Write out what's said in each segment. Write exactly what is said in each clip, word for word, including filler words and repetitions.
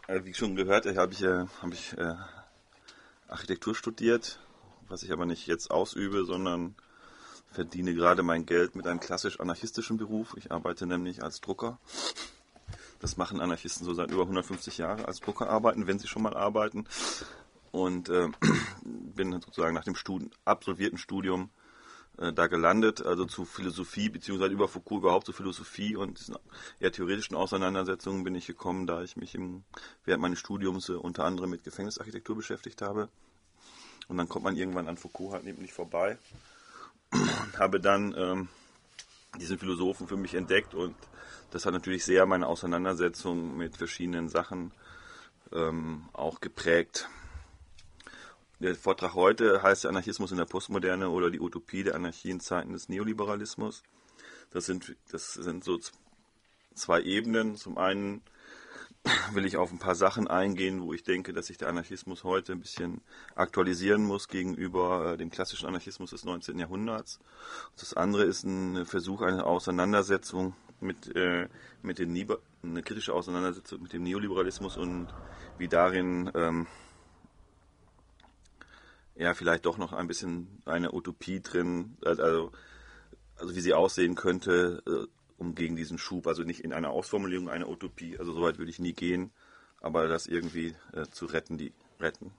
äh, wie schon gehört, habe ich, äh, hab ich äh, Architektur studiert, was ich aber nicht jetzt ausübe, sondern verdiene gerade mein Geld mit einem klassisch anarchistischen Beruf. Ich arbeite nämlich als Drucker. Das machen Anarchisten so seit über hundertfünfzig Jahren als Drucker arbeiten, wenn sie schon mal arbeiten. Und äh, bin sozusagen nach dem Studi- absolvierten Studium äh, da gelandet, also zu Philosophie, beziehungsweise über Foucault überhaupt zu Philosophie und diesen eher theoretischen Auseinandersetzungen bin ich gekommen, da ich mich im, während meines Studiums äh, unter anderem mit Gefängnisarchitektur beschäftigt habe. Und dann kommt man irgendwann an Foucault halt eben nicht vorbei. Und habe dann ähm, diesen Philosophen für mich entdeckt und das hat natürlich sehr meine Auseinandersetzung mit verschiedenen Sachen ähm, auch geprägt. Der Vortrag heute heißt der Anarchismus in der Postmoderne oder die Utopie der Anarchie in Zeiten des Neoliberalismus. Das sind, das sind so zwei Ebenen. Zum einen will ich auf ein paar Sachen eingehen, wo ich denke, dass sich der Anarchismus heute ein bisschen aktualisieren muss gegenüber dem klassischen Anarchismus des neunzehnten Jahrhunderts. Das andere ist ein Versuch, eine Auseinandersetzung mit, äh, mit den Niber- eine kritische Auseinandersetzung mit dem Neoliberalismus und wie darin ähm, ja vielleicht doch noch ein bisschen eine Utopie drin, also, also wie sie aussehen könnte, äh, um gegen diesen Schub, also nicht in einer Ausformulierung einer Utopie, also soweit würde ich nie gehen, aber das irgendwie äh, zu retten, die retten.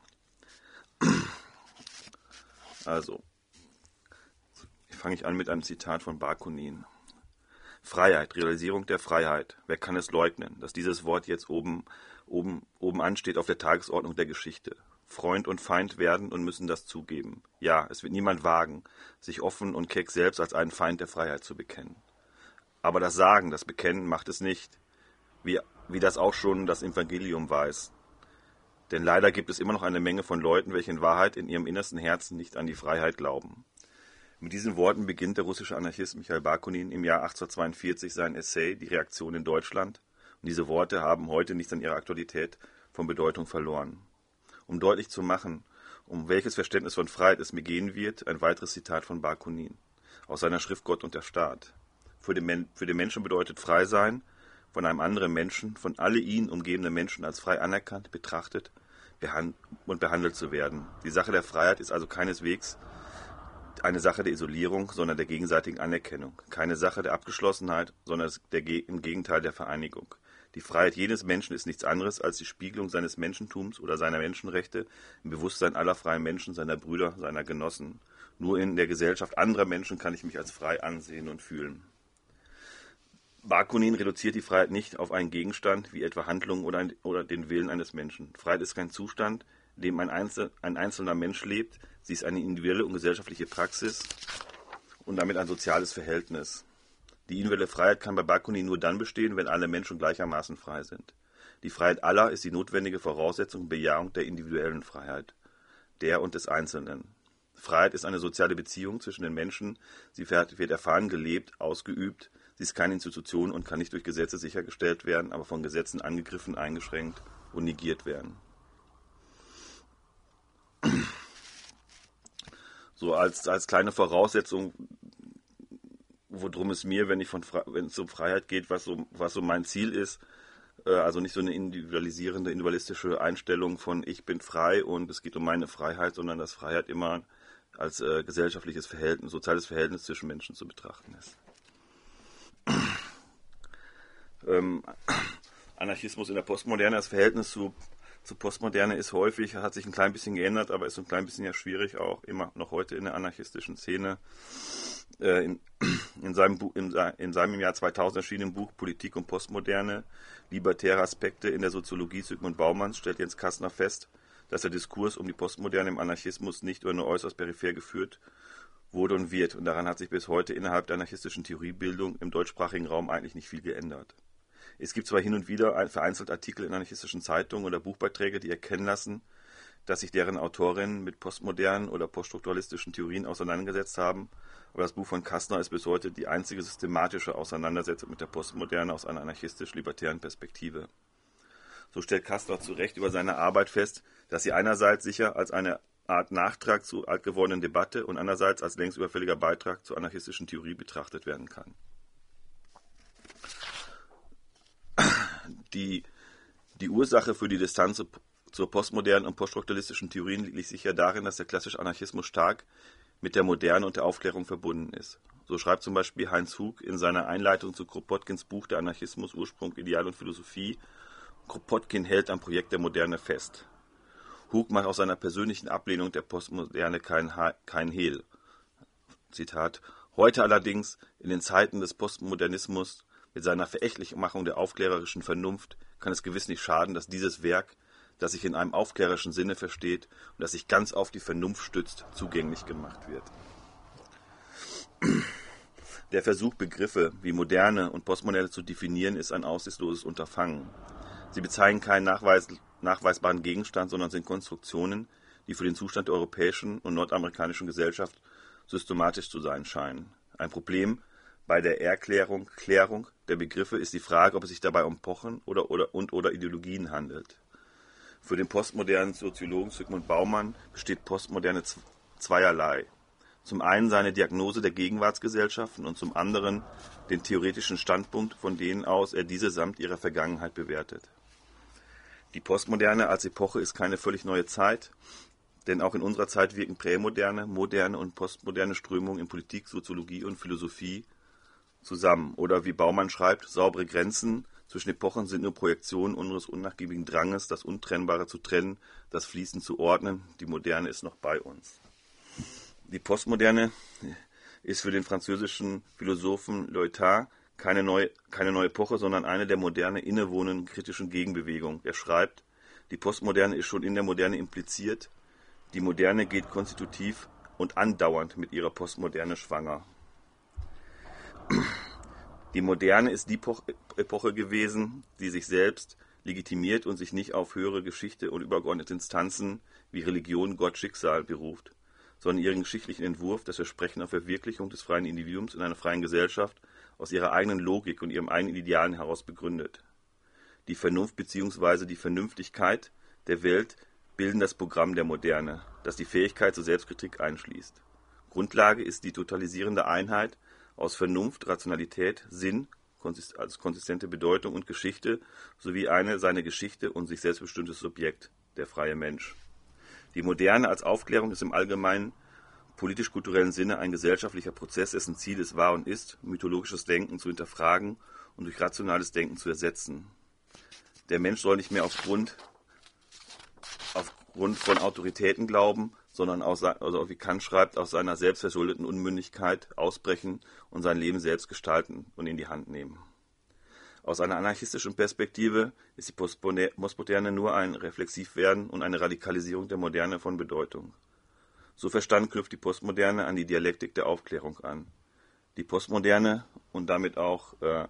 Also, fange ich an mit einem Zitat von Bakunin. Freiheit, Realisierung der Freiheit. Wer kann es leugnen, dass dieses Wort jetzt oben, oben, oben ansteht auf der Tagesordnung der Geschichte? Freund und Feind werden und müssen das zugeben. Ja, es wird niemand wagen, sich offen und keck selbst als einen Feind der Freiheit zu bekennen. Aber das Sagen, das Bekennen macht es nicht, wie, wie das auch schon das Evangelium weiß. Denn leider gibt es immer noch eine Menge von Leuten, welche in Wahrheit in ihrem innersten Herzen nicht an die Freiheit glauben. Mit diesen Worten beginnt der russische Anarchist Michail Bakunin im Jahr achtzehnhundertzweiundvierzig sein Essay Die Reaktion in Deutschland. Und diese Worte haben heute nicht an ihrer Aktualität von Bedeutung verloren. Um deutlich zu machen, um welches Verständnis von Freiheit es mir gehen wird, ein weiteres Zitat von Bakunin aus seiner Schrift Gott und der Staat. Für den, Men- für den Menschen bedeutet frei sein, von einem anderen Menschen, von alle ihn umgebenden Menschen als frei anerkannt, betrachtet behand- und behandelt zu werden. Die Sache der Freiheit ist also keineswegs eine Sache der Isolierung, sondern der gegenseitigen Anerkennung. Keine Sache der Abgeschlossenheit, sondern der, im Gegenteil der Vereinigung. Die Freiheit jedes Menschen ist nichts anderes als die Spiegelung seines Menschentums oder seiner Menschenrechte im Bewusstsein aller freien Menschen, seiner Brüder, seiner Genossen. Nur in der Gesellschaft anderer Menschen kann ich mich als frei ansehen und fühlen. Bakunin reduziert die Freiheit nicht auf einen Gegenstand, wie etwa Handlungen oder, ein, oder den Willen eines Menschen. Freiheit ist kein Zustand, in dem ein, Einzel, ein einzelner Mensch lebt. Sie ist eine individuelle und gesellschaftliche Praxis und damit ein soziales Verhältnis. Die individuelle Freiheit kann bei Bakunin nur dann bestehen, wenn alle Menschen gleichermaßen frei sind. Die Freiheit aller ist die notwendige Voraussetzung und Bejahung der individuellen Freiheit, der und des Einzelnen. Freiheit ist eine soziale Beziehung zwischen den Menschen. Sie wird erfahren, gelebt, ausgeübt. Sie ist keine Institution und kann nicht durch Gesetze sichergestellt werden, aber von Gesetzen angegriffen, eingeschränkt und negiert werden. So als, als kleine Voraussetzung, worum es mir, wenn ich von wenn es um Freiheit geht, was so, was so mein Ziel ist, äh, also nicht so eine individualisierende, individualistische Einstellung von ich bin frei und es geht um meine Freiheit, sondern dass Freiheit immer als äh, gesellschaftliches Verhältnis, soziales Verhältnis zwischen Menschen zu betrachten ist. Ähm, Anarchismus in der Postmoderne, das Verhältnis zu, zu Postmoderne ist häufig, hat sich ein klein bisschen geändert, aber ist so ein klein bisschen ja schwierig, auch immer noch heute in der anarchistischen Szene. Äh, in, in, seinem Buch, in, in seinem im Jahr zweitausend erschienenen Buch Politik und Postmoderne, libertäre Aspekte in der Soziologie Zygmunt Baumanns stellt Jens Kastner fest, dass der Diskurs um die Postmoderne im Anarchismus nicht oder nur äußerst peripher geführt wurde und wird. Und daran hat sich bis heute innerhalb der anarchistischen Theoriebildung im deutschsprachigen Raum eigentlich nicht viel geändert. Es gibt zwar hin und wieder vereinzelt Artikel in anarchistischen Zeitungen oder Buchbeiträge, die erkennen lassen, dass sich deren Autorinnen mit postmodernen oder poststrukturalistischen Theorien auseinandergesetzt haben, aber das Buch von Kastner ist bis heute die einzige systematische Auseinandersetzung mit der Postmoderne aus einer anarchistisch-libertären Perspektive. So stellt Kastner zu Recht über seine Arbeit fest, dass sie einerseits sicher als eine Art Nachtrag zur alt gewordenen Debatte und andererseits als längst überfälliger Beitrag zur anarchistischen Theorie betrachtet werden kann. Die, Die Ursache für die Distanz zur postmodernen und poststrukturalistischen Theorien liegt sicher darin, dass der klassische Anarchismus stark mit der Moderne und der Aufklärung verbunden ist. So schreibt zum Beispiel Heinz Hug in seiner Einleitung zu Kropotkins Buch Der Anarchismus, Ursprung, Ideal und Philosophie: Kropotkin hält am Projekt der Moderne fest. Hug macht aus seiner persönlichen Ablehnung der Postmoderne kein, kein Hehl. Zitat: Heute allerdings, in den Zeiten des Postmodernismus, mit seiner Verächtlichmachung der aufklärerischen Vernunft, kann es gewiss nicht schaden, dass dieses Werk, das sich in einem aufklärerischen Sinne versteht und das sich ganz auf die Vernunft stützt, zugänglich gemacht wird. Der Versuch, Begriffe wie Moderne und Postmoderne zu definieren, ist ein aussichtsloses Unterfangen. Sie bezeichnen keinen nachweis, nachweisbaren Gegenstand, sondern sind Konstruktionen, die für den Zustand der europäischen und nordamerikanischen Gesellschaft systematisch zu sein scheinen. Ein Problem bei der Erklärung, Klärung der Begriffe ist die Frage, ob es sich dabei um Epochen oder, oder, und oder Ideologien handelt. Für den postmodernen Soziologen Zygmunt Baumann besteht Postmoderne zweierlei. Zum einen seine Diagnose der Gegenwartsgesellschaften und zum anderen den theoretischen Standpunkt, von denen aus er diese samt ihrer Vergangenheit bewertet. Die Postmoderne als Epoche ist keine völlig neue Zeit, denn auch in unserer Zeit wirken prämoderne, moderne und postmoderne Strömungen in Politik, Soziologie und Philosophie zusammen. Oder wie Baumann schreibt, saubere Grenzen zwischen Epochen sind nur Projektionen unseres unnachgiebigen Dranges, das Untrennbare zu trennen, das Fließen zu ordnen. Die Moderne ist noch bei uns. Die Postmoderne ist für den französischen Philosophen Lyotard keine neue, keine neue Epoche, sondern eine der Moderne innewohnenden kritischen Gegenbewegung. Er schreibt, die Postmoderne ist schon in der Moderne impliziert, die Moderne geht konstitutiv und andauernd mit ihrer Postmoderne schwanger. Die Moderne ist die Epoche gewesen, die sich selbst legitimiert und sich nicht auf höhere Geschichte und übergeordnete Instanzen wie Religion, Gott, Schicksal beruft, sondern ihren geschichtlichen Entwurf, das Versprechen auf Verwirklichung des freien Individuums in einer freien Gesellschaft, aus ihrer eigenen Logik und ihrem eigenen Idealen heraus begründet. Die Vernunft bzw. die Vernünftigkeit der Welt bilden das Programm der Moderne, das die Fähigkeit zur Selbstkritik einschließt. Grundlage ist die totalisierende Einheit aus Vernunft, Rationalität, Sinn, als konsistente Bedeutung und Geschichte, sowie eine seine Geschichte und sich selbstbestimmtes Subjekt, der freie Mensch. Die Moderne als Aufklärung ist im allgemeinen politisch-kulturellen Sinne ein gesellschaftlicher Prozess, dessen Ziel es war und ist, mythologisches Denken zu hinterfragen und durch rationales Denken zu ersetzen. Der Mensch soll nicht mehr aufgrund, aufgrund von Autoritäten glauben, sondern aus, also wie Kant schreibt, aus seiner selbstverschuldeten Unmündigkeit ausbrechen und sein Leben selbst gestalten und in die Hand nehmen. Aus einer anarchistischen Perspektive ist die Postmoderne nur ein Reflexivwerden und eine Radikalisierung der Moderne von Bedeutung. So verstanden knüpft die Postmoderne an die Dialektik der Aufklärung an. Die Postmoderne und damit auch äh,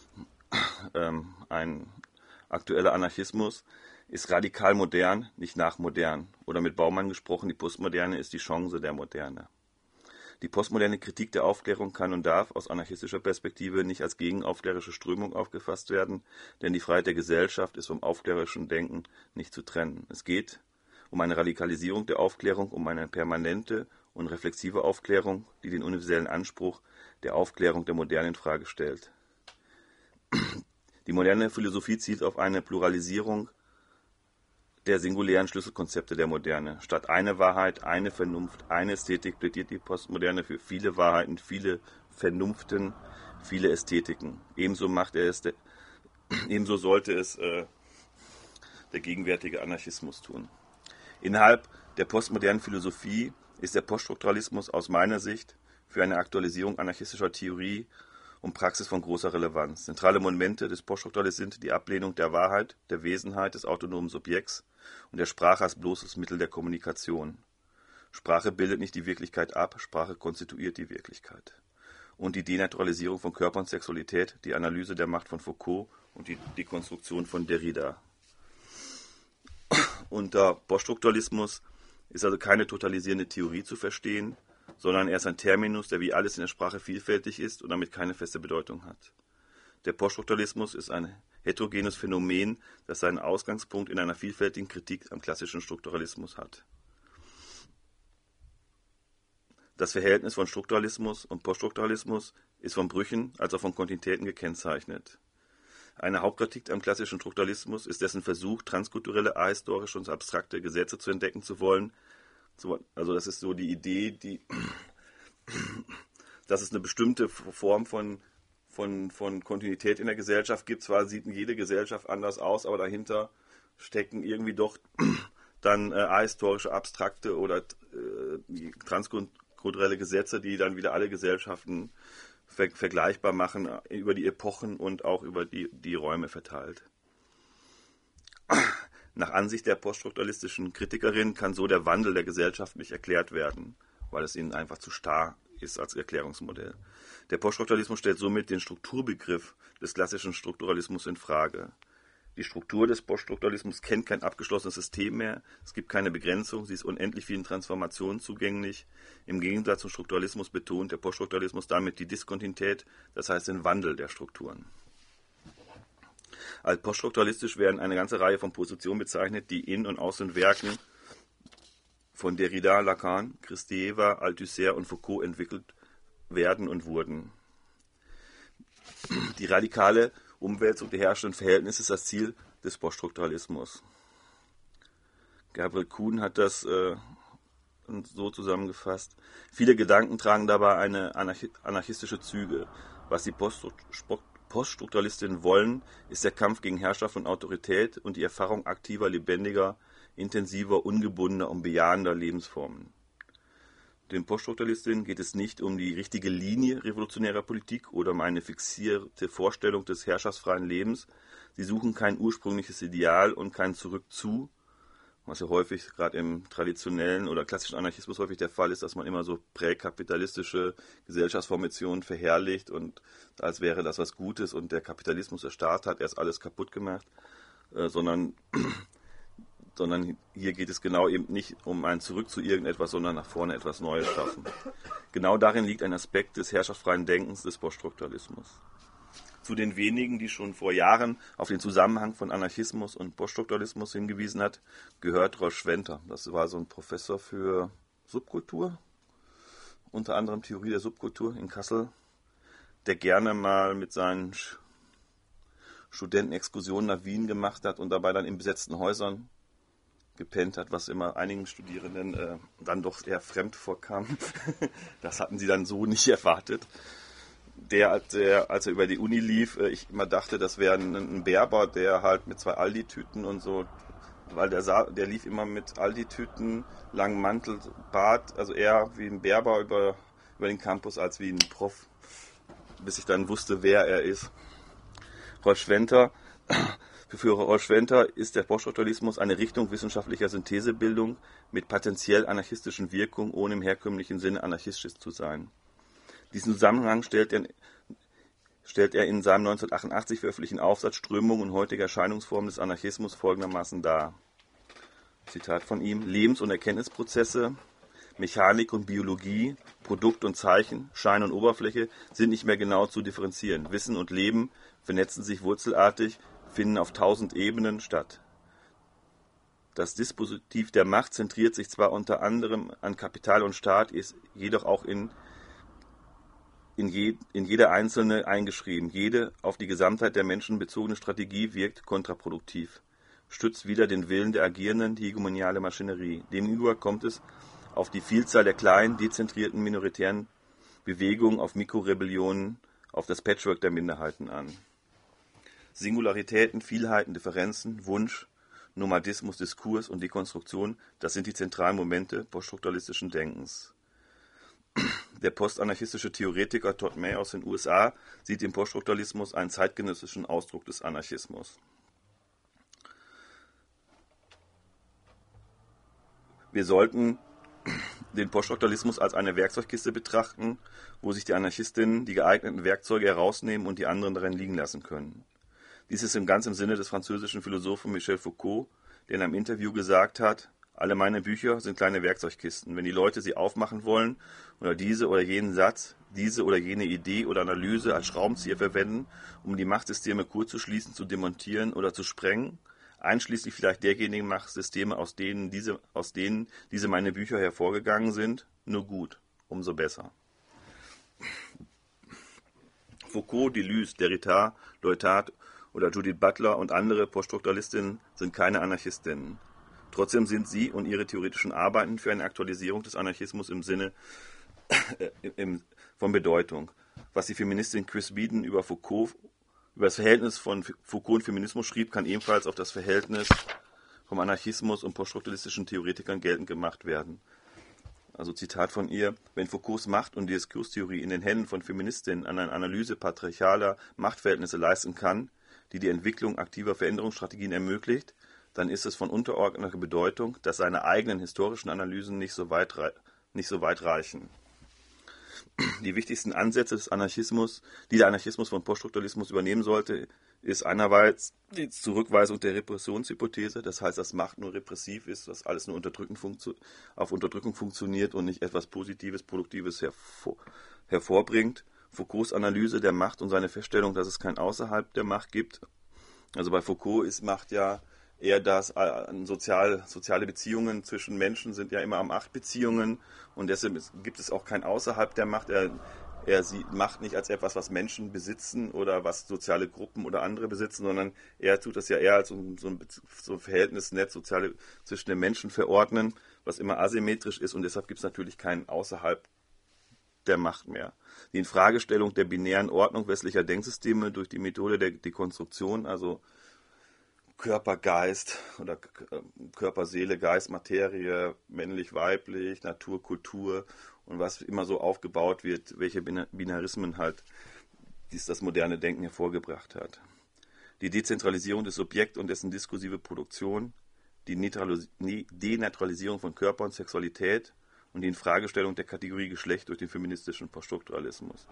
äh, ein aktueller Anarchismus ist radikal modern, nicht nachmodern. Oder mit Baumann gesprochen, die Postmoderne ist die Chance der Moderne. Die postmoderne Kritik der Aufklärung kann und darf aus anarchistischer Perspektive nicht als gegenaufklärerische Strömung aufgefasst werden, denn die Freiheit der Gesellschaft ist vom aufklärerischen Denken nicht zu trennen. Es geht um eine Radikalisierung der Aufklärung, um eine permanente und reflexive Aufklärung, die den universellen Anspruch der Aufklärung der Moderne in Frage stellt. Die moderne Philosophie zielt auf eine Pluralisierung der singulären Schlüsselkonzepte der Moderne. Statt eine Wahrheit, eine Vernunft, eine Ästhetik plädiert die Postmoderne für viele Wahrheiten, viele Vernunften, viele Ästhetiken. Ebenso macht er es, de, ebenso sollte es äh, der gegenwärtige Anarchismus tun. Innerhalb der postmodernen Philosophie ist der Poststrukturalismus aus meiner Sicht für eine Aktualisierung anarchistischer Theorie und Praxis von großer Relevanz. Zentrale Momente des Poststrukturalismus sind die Ablehnung der Wahrheit, der Wesenheit des autonomen Subjekts und der Sprache als bloßes Mittel der Kommunikation. Sprache bildet nicht die Wirklichkeit ab, Sprache konstituiert die Wirklichkeit. Und die Denaturalisierung von Körper und Sexualität, die Analyse der Macht von Foucault und die Dekonstruktion von Derrida. Unter Poststrukturalismus ist also keine totalisierende Theorie zu verstehen, sondern er ist ein Terminus, der wie alles in der Sprache vielfältig ist und damit keine feste Bedeutung hat. Der Poststrukturalismus ist ein heterogenes Phänomen, das seinen Ausgangspunkt in einer vielfältigen Kritik am klassischen Strukturalismus hat. Das Verhältnis von Strukturalismus und Poststrukturalismus ist von Brüchen als auch von Kontinuitäten gekennzeichnet. Eine Hauptkritik am klassischen Strukturalismus ist dessen Versuch, transkulturelle, ahistorische und abstrakte Gesetze zu entdecken zu wollen. Also das ist so die Idee, die, dass es eine bestimmte Form von, von, von Kontinuität in der Gesellschaft gibt. Zwar sieht jede Gesellschaft anders aus, aber dahinter stecken irgendwie doch dann äh, ahistorische, abstrakte oder äh, transkulturelle Gesetze, die dann wieder alle Gesellschaften ver- vergleichbar machen, über die Epochen und auch über die, die Räume verteilt. Nach Ansicht der poststrukturalistischen Kritikerin kann so der Wandel der Gesellschaft nicht erklärt werden, weil es ihnen einfach zu starr ist als Erklärungsmodell. Der Poststrukturalismus stellt somit den Strukturbegriff des klassischen Strukturalismus in Frage. Die Struktur des Poststrukturalismus kennt kein abgeschlossenes System mehr, es gibt keine Begrenzung, sie ist unendlich vielen Transformationen zugänglich. Im Gegensatz zum Strukturalismus betont der Poststrukturalismus damit die Diskontinuität, das heißt den Wandel der Strukturen. Als poststrukturalistisch werden eine ganze Reihe von Positionen bezeichnet, die in und aus den Werken von Derrida, Lacan, Kristeva, Althusser und Foucault entwickelt werden und wurden. Die radikale Umwälzung der herrschenden Verhältnisse ist das Ziel des Poststrukturalismus. Gabriel Kuhn hat das äh, so zusammengefasst. Viele Gedanken tragen dabei eine anarchi- anarchistische Züge. Was die Poststrukturalisten Poststrukturalistinnen wollen, ist der Kampf gegen Herrschaft und Autorität und die Erfahrung aktiver, lebendiger, intensiver, ungebundener und bejahender Lebensformen. Den Poststrukturalistinnen geht es nicht um die richtige Linie revolutionärer Politik oder um eine fixierte Vorstellung des herrschaftsfreien Lebens. Sie suchen kein ursprüngliches Ideal und kein Zurück zu, was ja häufig gerade im traditionellen oder klassischen Anarchismus häufig der Fall ist, dass man immer so präkapitalistische Gesellschaftsformationen verherrlicht und als wäre das was Gutes und der Kapitalismus, der Staat hat erst alles kaputt gemacht, äh, sondern, sondern hier geht es genau eben nicht um ein Zurück zu irgendetwas, sondern nach vorne etwas Neues schaffen. Genau darin liegt ein Aspekt des herrschaftsfreien Denkens des Poststrukturalismus. Zu den wenigen, die schon vor Jahren auf den Zusammenhang von Anarchismus und Poststrukturalismus hingewiesen hat, gehört Rolf Schwenter. Das war so ein Professor für Subkultur, unter anderem Theorie der Subkultur in Kassel, der gerne mal mit seinen Studenten Exkursionen nach Wien gemacht hat und dabei dann in besetzten Häusern gepennt hat, was immer einigen Studierenden äh, dann doch eher fremd vorkam. Das hatten sie dann so nicht erwartet. Der, als er, als er über die Uni lief, ich immer dachte, das wäre ein, ein Berber, der halt mit zwei Aldi-Tüten und so, weil der, sah, der lief immer mit Aldi-Tüten, langem Mantel, Bart, also eher wie ein Berber über, über den Campus als wie ein Prof, bis ich dann wusste, wer er ist. Rolf Schwenter, für Rolf Schwenter ist der Poststrukturalismus eine Richtung wissenschaftlicher Synthesebildung mit potenziell anarchistischen Wirkungen, ohne im herkömmlichen Sinne anarchistisch zu sein. Diesen Zusammenhang stellt er, stellt er in seinem neunzehnhundertachtundachtzig veröffentlichten Aufsatz Strömung und heutige Erscheinungsformen des Anarchismus folgendermaßen dar. Zitat von ihm: Lebens- und Erkenntnisprozesse, Mechanik und Biologie, Produkt und Zeichen, Schein und Oberfläche sind nicht mehr genau zu differenzieren. Wissen und Leben vernetzen sich wurzelartig, finden auf tausend Ebenen statt. Das Dispositiv der Macht zentriert sich zwar unter anderem an Kapital und Staat, ist jedoch auch in In, je, in jeder einzelne eingeschrieben. Jede auf die Gesamtheit der Menschen bezogene Strategie wirkt kontraproduktiv, stützt wieder den Willen der agierenden, die hegemoniale Maschinerie. Demgegenüber kommt es auf die Vielzahl der kleinen, dezentrierten, minoritären Bewegungen, auf Mikrorebellionen, auf das Patchwork der Minderheiten an. Singularitäten, Vielheiten, Differenzen, Wunsch, Nomadismus, Diskurs und Dekonstruktion, das sind die zentralen Momente poststrukturalistischen Denkens. Der postanarchistische Theoretiker Todd May aus den U S A sieht im Poststrukturalismus einen zeitgenössischen Ausdruck des Anarchismus. Wir sollten den Poststrukturalismus als eine Werkzeugkiste betrachten, wo sich die Anarchistinnen die geeigneten Werkzeuge herausnehmen und die anderen darin liegen lassen können. Dies ist im ganz im Sinne des französischen Philosophen Michel Foucault, der in einem Interview gesagt hat: Alle meine Bücher sind kleine Werkzeugkisten. Wenn die Leute sie aufmachen wollen oder diese oder jenen Satz, diese oder jene Idee oder Analyse als Schraubenzieher verwenden, um die Machtsysteme kurz zu schließen, zu demontieren oder zu sprengen, einschließlich vielleicht derjenigen Machtsysteme, aus denen diese, aus denen diese meine Bücher hervorgegangen sind, nur gut, umso besser. Foucault, Deleuze, Derrida, Lyotard oder Judith Butler und andere Poststrukturalistinnen sind keine Anarchistinnen. Trotzdem sind sie und ihre theoretischen Arbeiten für eine Aktualisierung des Anarchismus im Sinne äh, im, von Bedeutung. Was die Feministin Chris Beaton über Foucault, über das Verhältnis von Foucault und Feminismus schrieb, kann ebenfalls auf das Verhältnis vom Anarchismus und poststrukturalistischen Theoretikern geltend gemacht werden. Also Zitat von ihr: Wenn Foucaults Macht- und Diskurstheorie in den Händen von Feministinnen an einer Analyse patriarchaler Machtverhältnisse leisten kann, die die Entwicklung aktiver Veränderungsstrategien ermöglicht, dann ist es von untergeordneter Bedeutung, dass seine eigenen historischen Analysen nicht so weit, nicht so weit reichen. Die wichtigsten Ansätze des Anarchismus, die der Anarchismus von Poststrukturalismus übernehmen sollte, ist einerseits die Zurückweisung der Repressionshypothese, das heißt, dass Macht nur repressiv ist, dass alles nur auf Unterdrückung funktioniert und nicht etwas Positives, Produktives hervor, hervorbringt. Foucaults Analyse der Macht und seine Feststellung, dass es kein Außerhalb der Macht gibt. Also bei Foucault ist Macht ja eher das, äh, sozial, soziale Beziehungen zwischen Menschen sind ja immer am Machtbeziehungen und deshalb ist, gibt es auch kein Außerhalb der Macht. Er, er sieht Macht nicht als etwas, was Menschen besitzen oder was soziale Gruppen oder andere besitzen, sondern er tut das ja eher als so, so, ein, so ein Verhältnisnetz soziale zwischen den Menschen verordnen, was immer asymmetrisch ist und deshalb gibt es natürlich kein Außerhalb der Macht mehr. Die Infragestellung der binären Ordnung westlicher Denksysteme durch die Methode der Dekonstruktion, also Körper, Geist oder Körper, Seele, Geist, Materie, männlich, weiblich, Natur, Kultur und was immer so aufgebaut wird, welche Binarismen halt dies das moderne Denken hervorgebracht hat. Die Dezentralisierung des Subjekts und dessen diskursive Produktion, die Denaturalisierung von Körper und Sexualität und die Infragestellung der Kategorie Geschlecht durch den feministischen Poststrukturalismus.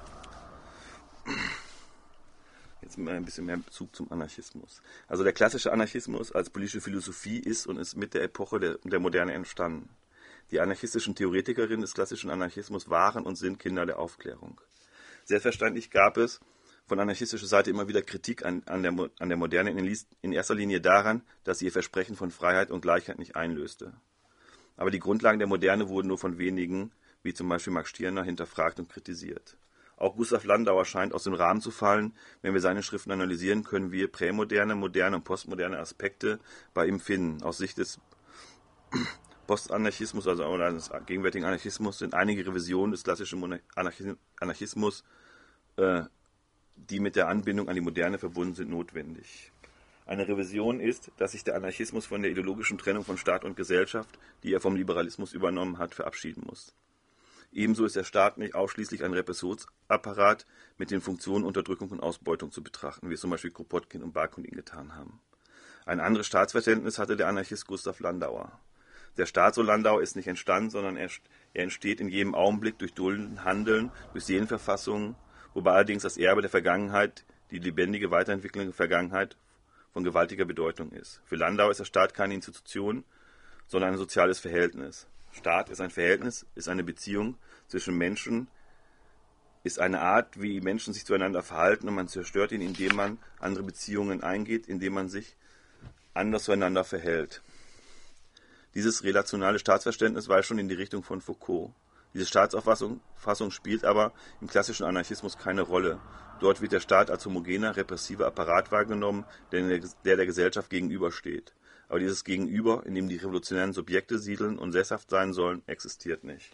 Jetzt mal ein bisschen mehr Bezug zum Anarchismus. Also der klassische Anarchismus als politische Philosophie ist und ist mit der Epoche der, der Moderne entstanden. Die anarchistischen Theoretikerinnen des klassischen Anarchismus waren und sind Kinder der Aufklärung. Selbstverständlich gab es von anarchistischer Seite immer wieder Kritik an, an, der, an der Moderne, in, in erster Linie daran, dass sie ihr Versprechen von Freiheit und Gleichheit nicht einlöste. Aber die Grundlagen der Moderne wurden nur von wenigen, wie zum Beispiel Max Stirner, hinterfragt und kritisiert. Auch Gustav Landauer scheint aus dem Rahmen zu fallen. Wenn wir seine Schriften analysieren, können wir prämoderne, moderne und postmoderne Aspekte bei ihm finden. Aus Sicht des Postanarchismus, also oder des gegenwärtigen Anarchismus, sind einige Revisionen des klassischen Anarchismus, äh, die mit der Anbindung an die Moderne verbunden sind, notwendig. Eine Revision ist, dass sich der Anarchismus von der ideologischen Trennung von Staat und Gesellschaft, die er vom Liberalismus übernommen hat, verabschieden muss. Ebenso ist der Staat nicht ausschließlich ein Repressionsapparat mit den Funktionen Unterdrückung und Ausbeutung zu betrachten, wie es zum Beispiel Kropotkin und Bakunin getan haben. Ein anderes Staatsverständnis hatte der Anarchist Gustav Landauer. Der Staat, so Landauer, ist nicht entstanden, sondern er, er entsteht in jedem Augenblick durch Dulden, Handeln, durch Seelenverfassungen, wobei allerdings das Erbe der Vergangenheit, die lebendige Weiterentwicklung der Vergangenheit, von gewaltiger Bedeutung ist. Für Landauer ist der Staat keine Institution, sondern ein soziales Verhältnis. Staat ist ein Verhältnis, ist eine Beziehung zwischen Menschen, ist eine Art, wie Menschen sich zueinander verhalten und man zerstört ihn, indem man andere Beziehungen eingeht, indem man sich anders zueinander verhält. Dieses relationale Staatsverständnis weist schon in die Richtung von Foucault. Diese Staatsauffassung Fassung spielt aber im klassischen Anarchismus keine Rolle. Dort wird der Staat als homogener, repressiver Apparat wahrgenommen, der der, der, der Gesellschaft gegenübersteht. Aber dieses Gegenüber, in dem die revolutionären Subjekte siedeln und sesshaft sein sollen, existiert nicht.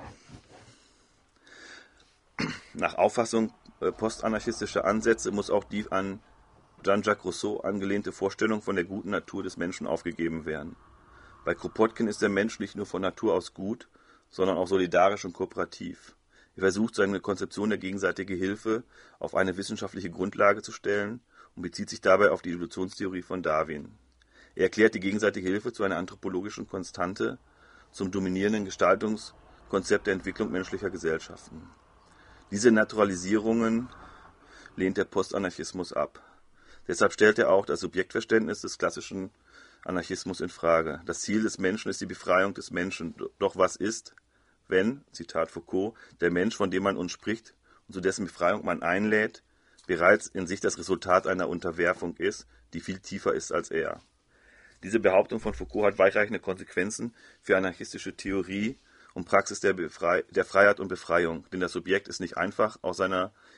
Nach Auffassung äh, postanarchistischer Ansätze muss auch die an Jean-Jacques Rousseau angelehnte Vorstellung von der guten Natur des Menschen aufgegeben werden. Bei Kropotkin ist der Mensch nicht nur von Natur aus gut, sondern auch solidarisch und kooperativ. Er versucht, seine Konzeption der gegenseitigen Hilfe auf eine wissenschaftliche Grundlage zu stellen und bezieht sich dabei auf die Evolutionstheorie von Darwin. Er erklärt die gegenseitige Hilfe zu einer anthropologischen Konstante, zum dominierenden Gestaltungskonzept der Entwicklung menschlicher Gesellschaften. Diese Naturalisierungen lehnt der Postanarchismus ab. Deshalb stellt er auch das Subjektverständnis des klassischen Anarchismus in Frage. Das Ziel des Menschen ist die Befreiung des Menschen. Doch was ist, wenn, Zitat Foucault, der Mensch, von dem man uns spricht und zu dessen Befreiung man einlädt, bereits in sich das Resultat einer Unterwerfung ist, die viel tiefer ist als er? Diese Behauptung von Foucault hat weitreichende Konsequenzen für anarchistische Theorie und Praxis der, Befrei- der Freiheit und Befreiung, denn das Subjekt ist nicht einfach aus seiner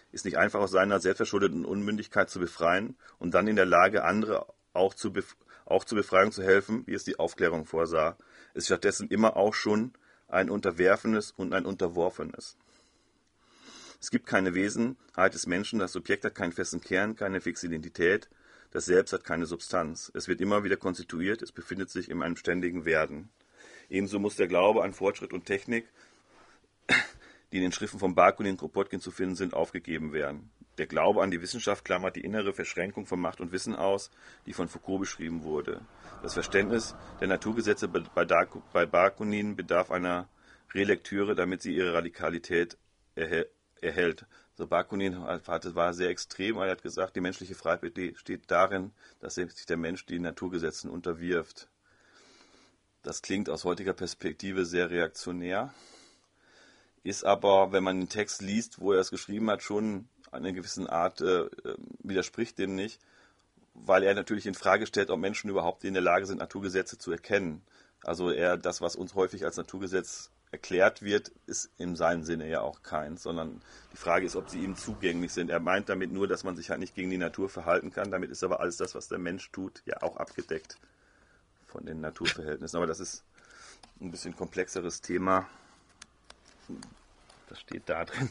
ist nicht einfach aus seiner selbstverschuldeten Unmündigkeit zu befreien und dann in der Lage, andere auch, zu bef- auch zur Befreiung zu helfen, wie es die Aufklärung vorsah. Es ist stattdessen immer auch schon ein Unterwerfenes und ein Unterworfenes. Es gibt keine Wesenheit des Menschen, das Subjekt hat keinen festen Kern, keine fixe Identität, das Selbst hat keine Substanz. Es wird immer wieder konstituiert, es befindet sich in einem ständigen Werden. Ebenso muss der Glaube an Fortschritt und Technik, die in den Schriften von Bakunin und Kropotkin zu finden sind, aufgegeben werden. Der Glaube an die Wissenschaft klammert die innere Verschränkung von Macht und Wissen aus, die von Foucault beschrieben wurde. Das Verständnis der Naturgesetze bei, Daku, bei Bakunin bedarf einer Relektüre, damit sie ihre Radikalität erhält. erhält. So Bakunin hatte, war sehr extrem, er hat gesagt, die menschliche Freiheit besteht darin, dass sich der Mensch den Naturgesetzen unterwirft. Das klingt aus heutiger Perspektive sehr reaktionär, ist aber, wenn man den Text liest, wo er es geschrieben hat, schon eine gewissen Art äh, widerspricht dem nicht, weil er natürlich in Frage stellt, ob Menschen überhaupt in der Lage sind, Naturgesetze zu erkennen. Also er, das, was uns häufig als Naturgesetz erklärt wird, ist in seinem Sinne ja auch keins, sondern die Frage ist, ob sie ihm zugänglich sind. Er meint damit nur, dass man sich halt nicht gegen die Natur verhalten kann. Damit ist aber alles das, was der Mensch tut, ja auch abgedeckt von den Naturverhältnissen. Aber das ist ein bisschen komplexeres Thema. Das steht da drin.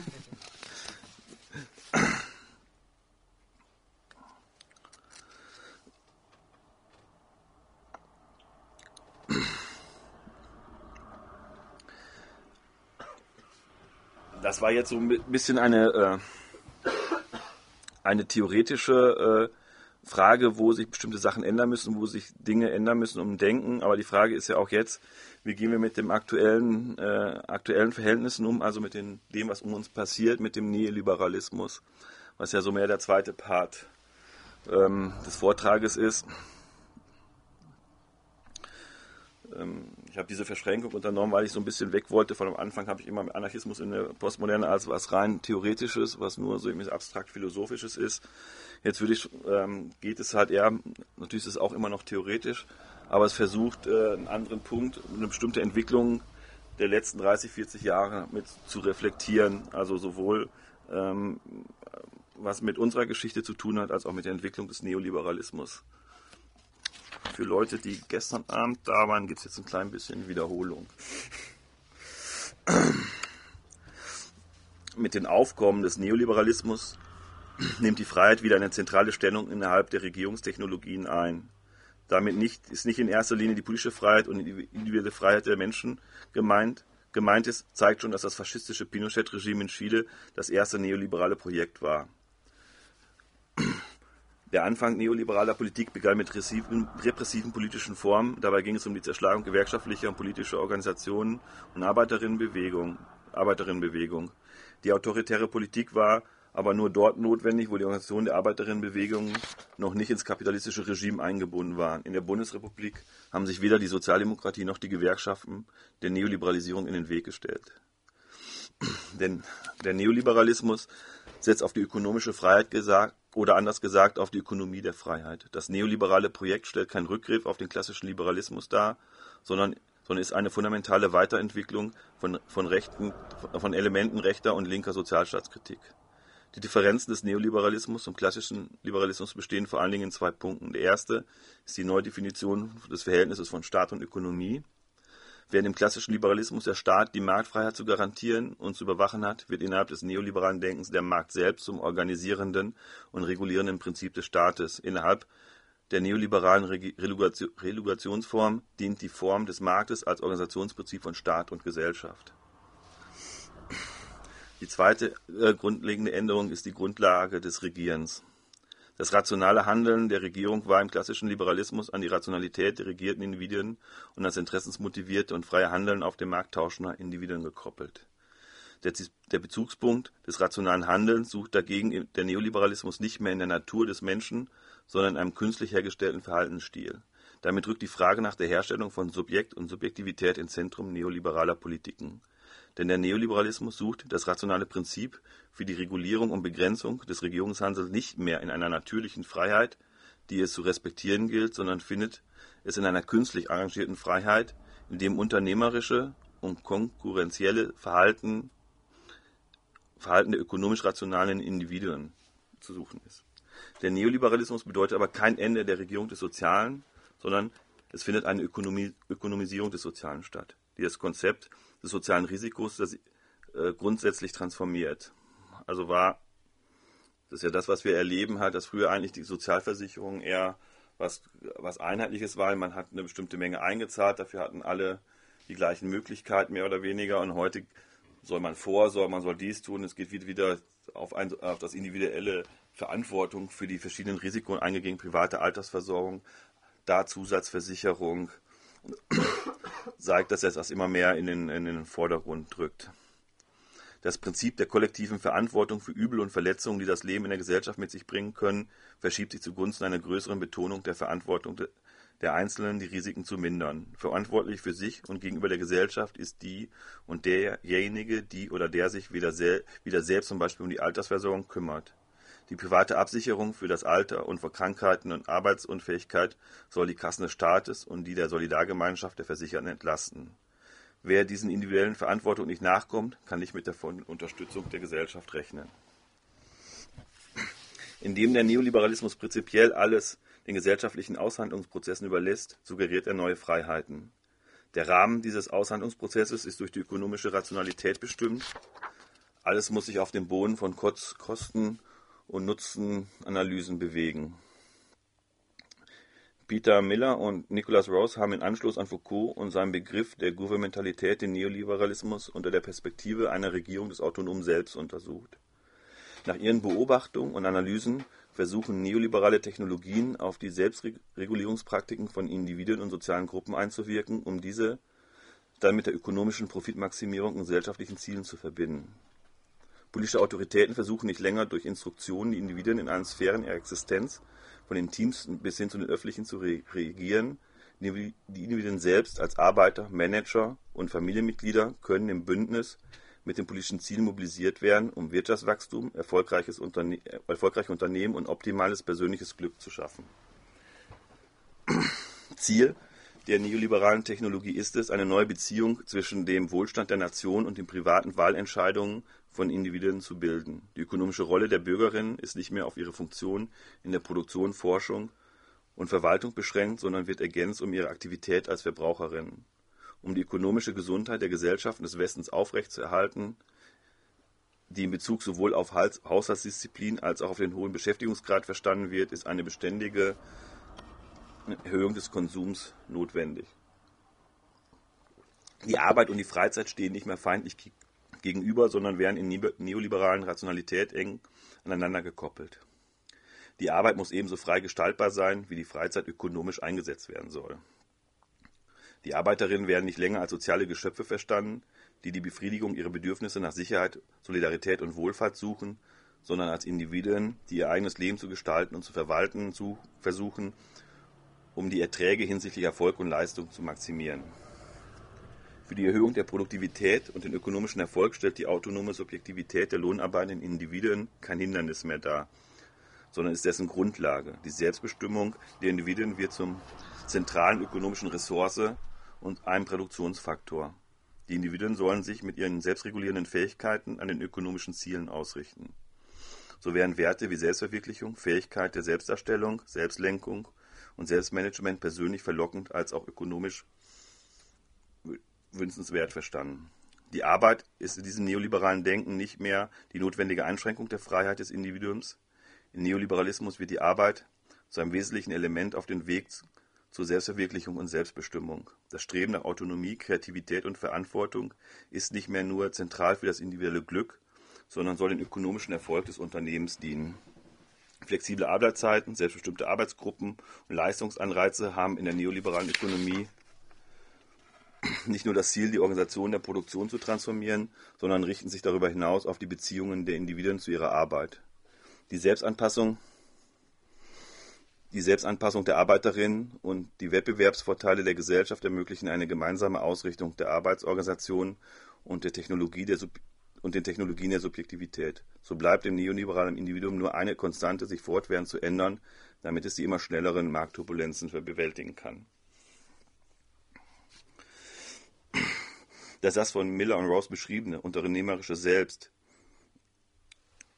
Das war jetzt so ein bisschen eine, äh, eine theoretische äh, Frage, wo sich bestimmte Sachen ändern müssen, wo sich Dinge ändern müssen um Denken. Aber die Frage ist ja auch jetzt, wie gehen wir mit dem aktuellen, äh, aktuellen Verhältnissen um, also mit den, dem, was um uns passiert, mit dem Neoliberalismus, was ja so mehr der zweite Part ähm, des Vortrages ist. Ich habe diese Verschränkung unternommen, weil ich so ein bisschen weg wollte. Von am Anfang habe ich immer mit Anarchismus in der Postmoderne als was rein Theoretisches, was nur so irgendwie abstrakt Philosophisches ist. Jetzt würde ich, ähm, geht es halt eher, natürlich ist es auch immer noch theoretisch, aber es versucht, äh, einen anderen Punkt, eine bestimmte Entwicklung der letzten dreißig, vierzig Jahre mit zu reflektieren. Also sowohl ähm, was mit unserer Geschichte zu tun hat, als auch mit der Entwicklung des Neoliberalismus. Für Leute, die gestern Abend da waren, gibt es jetzt ein klein bisschen Wiederholung. Mit dem Aufkommen des Neoliberalismus nimmt die Freiheit wieder eine zentrale Stellung innerhalb der Regierungstechnologien ein. Damit nicht, ist nicht in erster Linie die politische Freiheit und die individuelle Freiheit der Menschen gemeint. Gemeint ist, zeigt schon, dass das faschistische Pinochet-Regime in Chile das erste neoliberale Projekt war. Der Anfang neoliberaler Politik begann mit repressiven, repressiven politischen Formen. Dabei ging es um die Zerschlagung gewerkschaftlicher und politischer Organisationen und Arbeiterinnenbewegung. Arbeiterinnenbewegung. Die autoritäre Politik war aber nur dort notwendig, wo die Organisationen der Arbeiterinnenbewegung noch nicht ins kapitalistische Regime eingebunden waren. In der Bundesrepublik haben sich weder die Sozialdemokratie noch die Gewerkschaften der Neoliberalisierung in den Weg gestellt. Denn der Neoliberalismus setzt auf die ökonomische Freiheit gesagt, oder anders gesagt auf die Ökonomie der Freiheit. Das neoliberale Projekt stellt keinen Rückgriff auf den klassischen Liberalismus dar, sondern, sondern ist eine fundamentale Weiterentwicklung von, von, rechten, von Elementen rechter und linker Sozialstaatskritik. Die Differenzen des Neoliberalismus zum klassischen Liberalismus bestehen vor allen Dingen in zwei Punkten. Der erste ist die Neudefinition des Verhältnisses von Staat und Ökonomie. Während im klassischen Liberalismus der Staat die Marktfreiheit zu garantieren und zu überwachen hat, wird innerhalb des neoliberalen Denkens der Markt selbst zum organisierenden und regulierenden Prinzip des Staates. Innerhalb der neoliberalen Relugationsform dient die Form des Marktes als Organisationsprinzip von Staat und Gesellschaft. Die zweite äh, grundlegende Änderung ist die Grundlage des Regierens. Das rationale Handeln der Regierung war im klassischen Liberalismus an die Rationalität der regierten Individuen und das interessensmotivierte und freie Handeln auf dem Markt tauschender Individuen gekoppelt. Der, der Bezugspunkt des rationalen Handelns sucht dagegen der Neoliberalismus nicht mehr in der Natur des Menschen, sondern in einem künstlich hergestellten Verhaltensstil. Damit rückt die Frage nach der Herstellung von Subjekt und Subjektivität ins Zentrum neoliberaler Politiken. Denn der Neoliberalismus sucht das rationale Prinzip für die Regulierung und Begrenzung des Regierungshandels nicht mehr in einer natürlichen Freiheit, die es zu respektieren gilt, sondern findet es in einer künstlich arrangierten Freiheit, in dem unternehmerische und konkurrenzielle Verhalten Verhalten der ökonomisch rationalen Individuen zu suchen ist. Der Neoliberalismus bedeutet aber kein Ende der Regierung des Sozialen, sondern es findet eine Ökonomie, Ökonomisierung des Sozialen statt, die das Konzept des sozialen Risikos das, äh, grundsätzlich transformiert. Also war, das ist ja das, was wir erleben, halt, dass früher eigentlich die Sozialversicherung eher was, was Einheitliches war. Man hat eine bestimmte Menge eingezahlt, dafür hatten alle die gleichen Möglichkeiten, mehr oder weniger. Und heute soll man vorsorgen, man soll dies tun. Es geht wieder auf, ein, auf das individuelle Verantwortung für die verschiedenen Risiken eingegangen, private Altersversorgung, da Zusatzversicherung, zeigt, dass er das immer mehr in den, in den Vordergrund drückt. Das Prinzip der kollektiven Verantwortung für Übel und Verletzungen, die das Leben in der Gesellschaft mit sich bringen können, verschiebt sich zugunsten einer größeren Betonung der Verantwortung der Einzelnen, die Risiken zu mindern. Verantwortlich für sich und gegenüber der Gesellschaft ist die und derjenige, die oder der sich wieder, sel- wieder selbst zum Beispiel um die Altersversorgung kümmert. Die private Absicherung für das Alter und vor Krankheiten und Arbeitsunfähigkeit soll die Kassen des Staates und die der Solidargemeinschaft der Versicherten entlasten. Wer diesen individuellen Verantwortung nicht nachkommt, kann nicht mit der Unterstützung der Gesellschaft rechnen. Indem der Neoliberalismus prinzipiell alles den gesellschaftlichen Aushandlungsprozessen überlässt, suggeriert er neue Freiheiten. Der Rahmen dieses Aushandlungsprozesses ist durch die ökonomische Rationalität bestimmt. Alles muss sich auf dem Boden von Kosten- und Nutzenanalysen bewegen. Peter Miller und Nicholas Rose haben in Anschluss an Foucault und seinen Begriff der Gouvernementalität den Neoliberalismus unter der Perspektive einer Regierung des autonomen Selbst untersucht. Nach ihren Beobachtungen und Analysen versuchen neoliberale Technologien auf die Selbstregulierungspraktiken von Individuen und sozialen Gruppen einzuwirken, um diese dann mit der ökonomischen Profitmaximierung und gesellschaftlichen Zielen zu verbinden. Politische Autoritäten versuchen nicht länger durch Instruktionen die Individuen in allen Sphären ihrer Existenz, von den Teams bis hin zu den öffentlichen, zu regieren. Die Individuen selbst als Arbeiter, Manager und Familienmitglieder können im Bündnis mit den politischen Zielen mobilisiert werden, um Wirtschaftswachstum, erfolgreiches Unterne erfolgreiche Unternehmen und optimales persönliches Glück zu schaffen. Ziel der neoliberalen Technologie ist es, eine neue Beziehung zwischen dem Wohlstand der Nation und den privaten Wahlentscheidungen von Individuen zu bilden. Die ökonomische Rolle der Bürgerinnen ist nicht mehr auf ihre Funktion in der Produktion, Forschung und Verwaltung beschränkt, sondern wird ergänzt um ihre Aktivität als Verbraucherinnen. Um die ökonomische Gesundheit der Gesellschaften des Westens aufrechtzuerhalten, die in Bezug sowohl auf Haushaltsdisziplin als auch auf den hohen Beschäftigungsgrad verstanden wird, ist eine beständige Erhöhung des Konsums notwendig. Die Arbeit und die Freizeit stehen nicht mehr feindlich gegenüber, sondern werden in neoliberalen Rationalität eng aneinander gekoppelt. Die Arbeit muss ebenso frei gestaltbar sein, wie die Freizeit ökonomisch eingesetzt werden soll. Die Arbeiterinnen werden nicht länger als soziale Geschöpfe verstanden, die die Befriedigung ihrer Bedürfnisse nach Sicherheit, Solidarität und Wohlfahrt suchen, sondern als Individuen, die ihr eigenes Leben zu gestalten und zu verwalten zu versuchen, um die Erträge hinsichtlich Erfolg und Leistung zu maximieren. Für die Erhöhung der Produktivität und den ökonomischen Erfolg stellt die autonome Subjektivität der lohnarbeitenden Individuen kein Hindernis mehr dar, sondern ist dessen Grundlage. Die Selbstbestimmung der Individuen wird zum zentralen ökonomischen Ressource und einem Produktionsfaktor. Die Individuen sollen sich mit ihren selbstregulierenden Fähigkeiten an den ökonomischen Zielen ausrichten. So werden Werte wie Selbstverwirklichung, Fähigkeit der Selbstdarstellung, Selbstlenkung und Selbstmanagement persönlich verlockend als auch ökonomisch wünschenswert verstanden. Die Arbeit ist in diesem neoliberalen Denken nicht mehr die notwendige Einschränkung der Freiheit des Individuums. Im Neoliberalismus wird die Arbeit zu einem wesentlichen Element auf den Weg zur Selbstverwirklichung und Selbstbestimmung. Das Streben nach Autonomie, Kreativität und Verantwortung ist nicht mehr nur zentral für das individuelle Glück, sondern soll den ökonomischen Erfolg des Unternehmens dienen. Flexible Arbeitszeiten, selbstbestimmte Arbeitsgruppen und Leistungsanreize haben in der neoliberalen Ökonomie nicht nur das Ziel, die Organisation der Produktion zu transformieren, sondern richten sich darüber hinaus auf die Beziehungen der Individuen zu ihrer Arbeit. Die Selbstanpassung, die Selbstanpassung der Arbeiterinnen und die Wettbewerbsvorteile der Gesellschaft ermöglichen eine gemeinsame Ausrichtung der Arbeitsorganisation und der Technologie der Sub und den Technologien der Subjektivität. So bleibt dem neoliberalen Individuum nur eine Konstante, sich fortwährend zu ändern, damit es die immer schnelleren Marktturbulenzen bewältigen kann. Das das von Miller und Rose beschriebene unternehmerische Selbst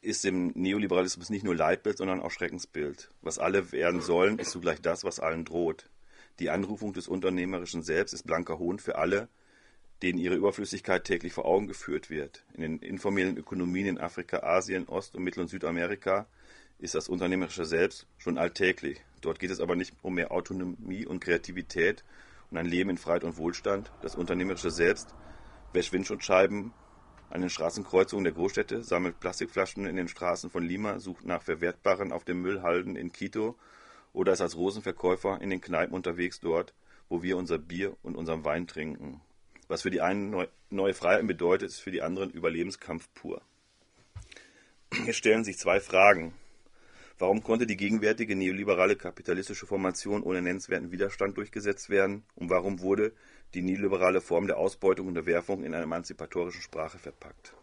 ist im Neoliberalismus nicht nur Leitbild, sondern auch Schreckensbild. Was alle werden sollen, ist zugleich das, was allen droht. Die Anrufung des unternehmerischen Selbst ist blanker Hohn für alle, denen ihre Überflüssigkeit täglich vor Augen geführt wird. In den informellen Ökonomien in Afrika, Asien, Ost- und Mittel- und Südamerika ist das unternehmerische Selbst schon alltäglich. Dort geht es aber nicht um mehr Autonomie und Kreativität und ein Leben in Freiheit und Wohlstand. Das unternehmerische Selbst wäscht Windschutzscheiben an den Straßenkreuzungen der Großstädte, sammelt Plastikflaschen in den Straßen von Lima, sucht nach Verwertbaren auf den Müllhalden in Quito oder ist als Rosenverkäufer in den Kneipen unterwegs dort, wo wir unser Bier und unseren Wein trinken. Was für die einen neu, neue Freiheit bedeutet, ist für die anderen Überlebenskampf pur. Hier stellen sich zwei Fragen. Warum konnte die gegenwärtige neoliberale kapitalistische Formation ohne nennenswerten Widerstand durchgesetzt werden? Und warum wurde die neoliberale Form der Ausbeutung und Unterwerfung in einer emanzipatorischen Sprache verpackt?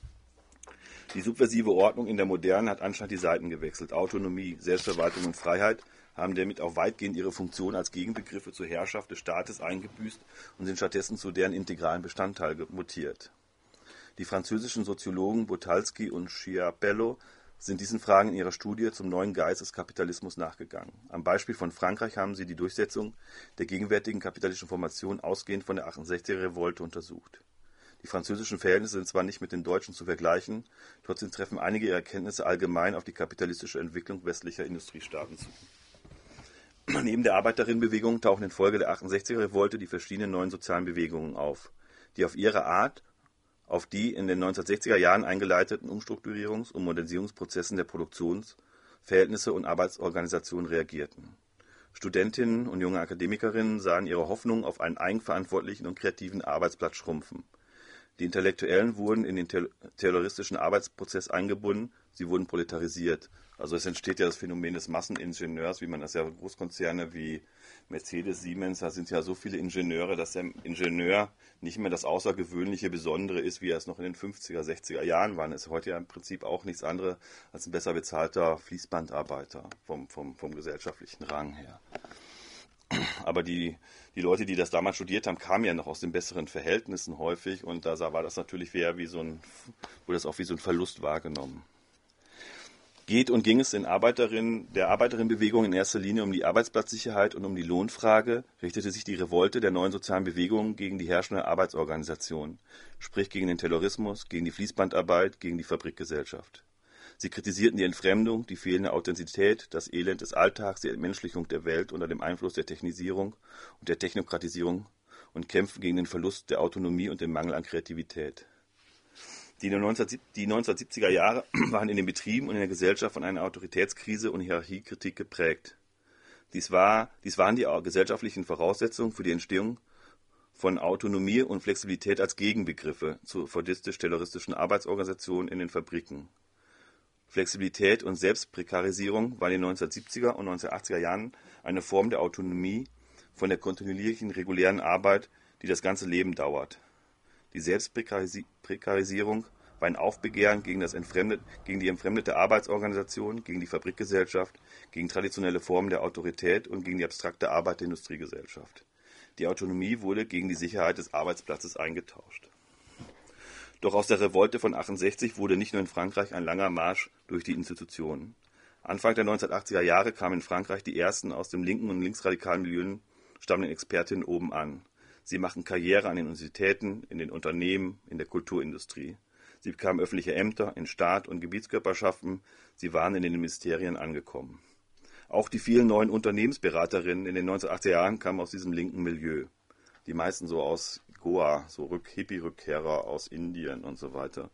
Die subversive Ordnung in der Moderne hat anscheinend die Seiten gewechselt. Autonomie, Selbstverwaltung und Freiheit haben damit auch weitgehend ihre Funktion als Gegenbegriffe zur Herrschaft des Staates eingebüßt und sind stattdessen zu deren integralen Bestandteil mutiert. Die französischen Soziologen Botalski und Schiapello sind diesen Fragen in ihrer Studie zum neuen Geist des Kapitalismus nachgegangen. Am Beispiel von Frankreich haben sie die Durchsetzung der gegenwärtigen kapitalistischen Formation ausgehend von der achtundsechziger-Revolte untersucht. Die französischen Verhältnisse sind zwar nicht mit den deutschen zu vergleichen, trotzdem treffen einige ihrer Erkenntnisse allgemein auf die kapitalistische Entwicklung westlicher Industriestaaten zu. Neben der Arbeiterinnenbewegung tauchen infolge der achtundsechziger-Revolte die verschiedenen neuen sozialen Bewegungen auf, die auf ihre Art auf die in den neunzehnhundertsechziger Jahren eingeleiteten Umstrukturierungs- und Modernisierungsprozessen der Produktionsverhältnisse und Arbeitsorganisationen reagierten. Studentinnen und junge Akademikerinnen sahen ihre Hoffnung auf einen eigenverantwortlichen und kreativen Arbeitsplatz schrumpfen. Die Intellektuellen wurden in den tayloristischen Arbeitsprozess eingebunden, sie wurden proletarisiert. Also es entsteht ja das Phänomen des Masseningenieurs, wie man das ja Großkonzerne wie Mercedes, Siemens, da sind ja so viele Ingenieure, dass der Ingenieur nicht mehr das außergewöhnliche Besondere ist, wie er es noch in den fünfziger, sechziger Jahren war. Er ist heute ja im Prinzip auch nichts anderes als ein besser bezahlter Fließbandarbeiter vom, vom, vom gesellschaftlichen Rang her. Aber die, die Leute, die das damals studiert haben, kamen ja noch aus den besseren Verhältnissen häufig und da war das natürlich eher wie so ein, wurde das auch wie so ein Verlust wahrgenommen. Geht und ging es den Arbeiterinnen, der Arbeiterinnenbewegung in erster Linie um die Arbeitsplatzsicherheit und um die Lohnfrage, richtete sich die Revolte der neuen sozialen Bewegungen gegen die herrschende Arbeitsorganisation, sprich gegen den Taylorismus, gegen die Fließbandarbeit, gegen die Fabrikgesellschaft. Sie kritisierten die Entfremdung, die fehlende Authentizität, das Elend des Alltags, die Entmenschlichung der Welt unter dem Einfluss der Technisierung und der Technokratisierung und kämpften gegen den Verlust der Autonomie und den Mangel an Kreativität. Die neunzehnhundertsiebziger Jahre waren in den Betrieben und in der Gesellschaft von einer Autoritätskrise und Hierarchiekritik geprägt. Dies, war, dies waren die gesellschaftlichen Voraussetzungen für die Entstehung von Autonomie und Flexibilität als Gegenbegriffe zur fordistisch-tayloristischen Arbeitsorganisation in den Fabriken. Flexibilität und Selbstprekarisierung waren in den neunzehnhundertsiebziger und neunzehnhundertachtziger Jahren eine Form der Autonomie von der kontinuierlichen, regulären Arbeit, die das ganze Leben dauert. Die Selbstprekarisierung war ein Aufbegehren gegen, das entfremdet, gegen die entfremdete Arbeitsorganisation, gegen die Fabrikgesellschaft, gegen traditionelle Formen der Autorität und gegen die abstrakte Arbeit der Industriegesellschaft. Die Autonomie wurde gegen die Sicherheit des Arbeitsplatzes eingetauscht. Doch aus der Revolte von achtundsechzig wurde nicht nur in Frankreich ein langer Marsch durch die Institutionen. Anfang der neunzehnhundertachtziger Jahre kamen in Frankreich die ersten aus dem linken und linksradikalen Milieu stammenden Expertinnen oben an. Sie machten Karriere an den Universitäten, in den Unternehmen, in der Kulturindustrie. Sie bekamen öffentliche Ämter in Staat und Gebietskörperschaften. Sie waren in den Ministerien angekommen. Auch die vielen neuen Unternehmensberaterinnen in den neunzehnhundertachtziger Jahren kamen aus diesem linken Milieu. Die meisten so aus Goa, so Rück- Hippie-Rückkehrer aus Indien und so weiter.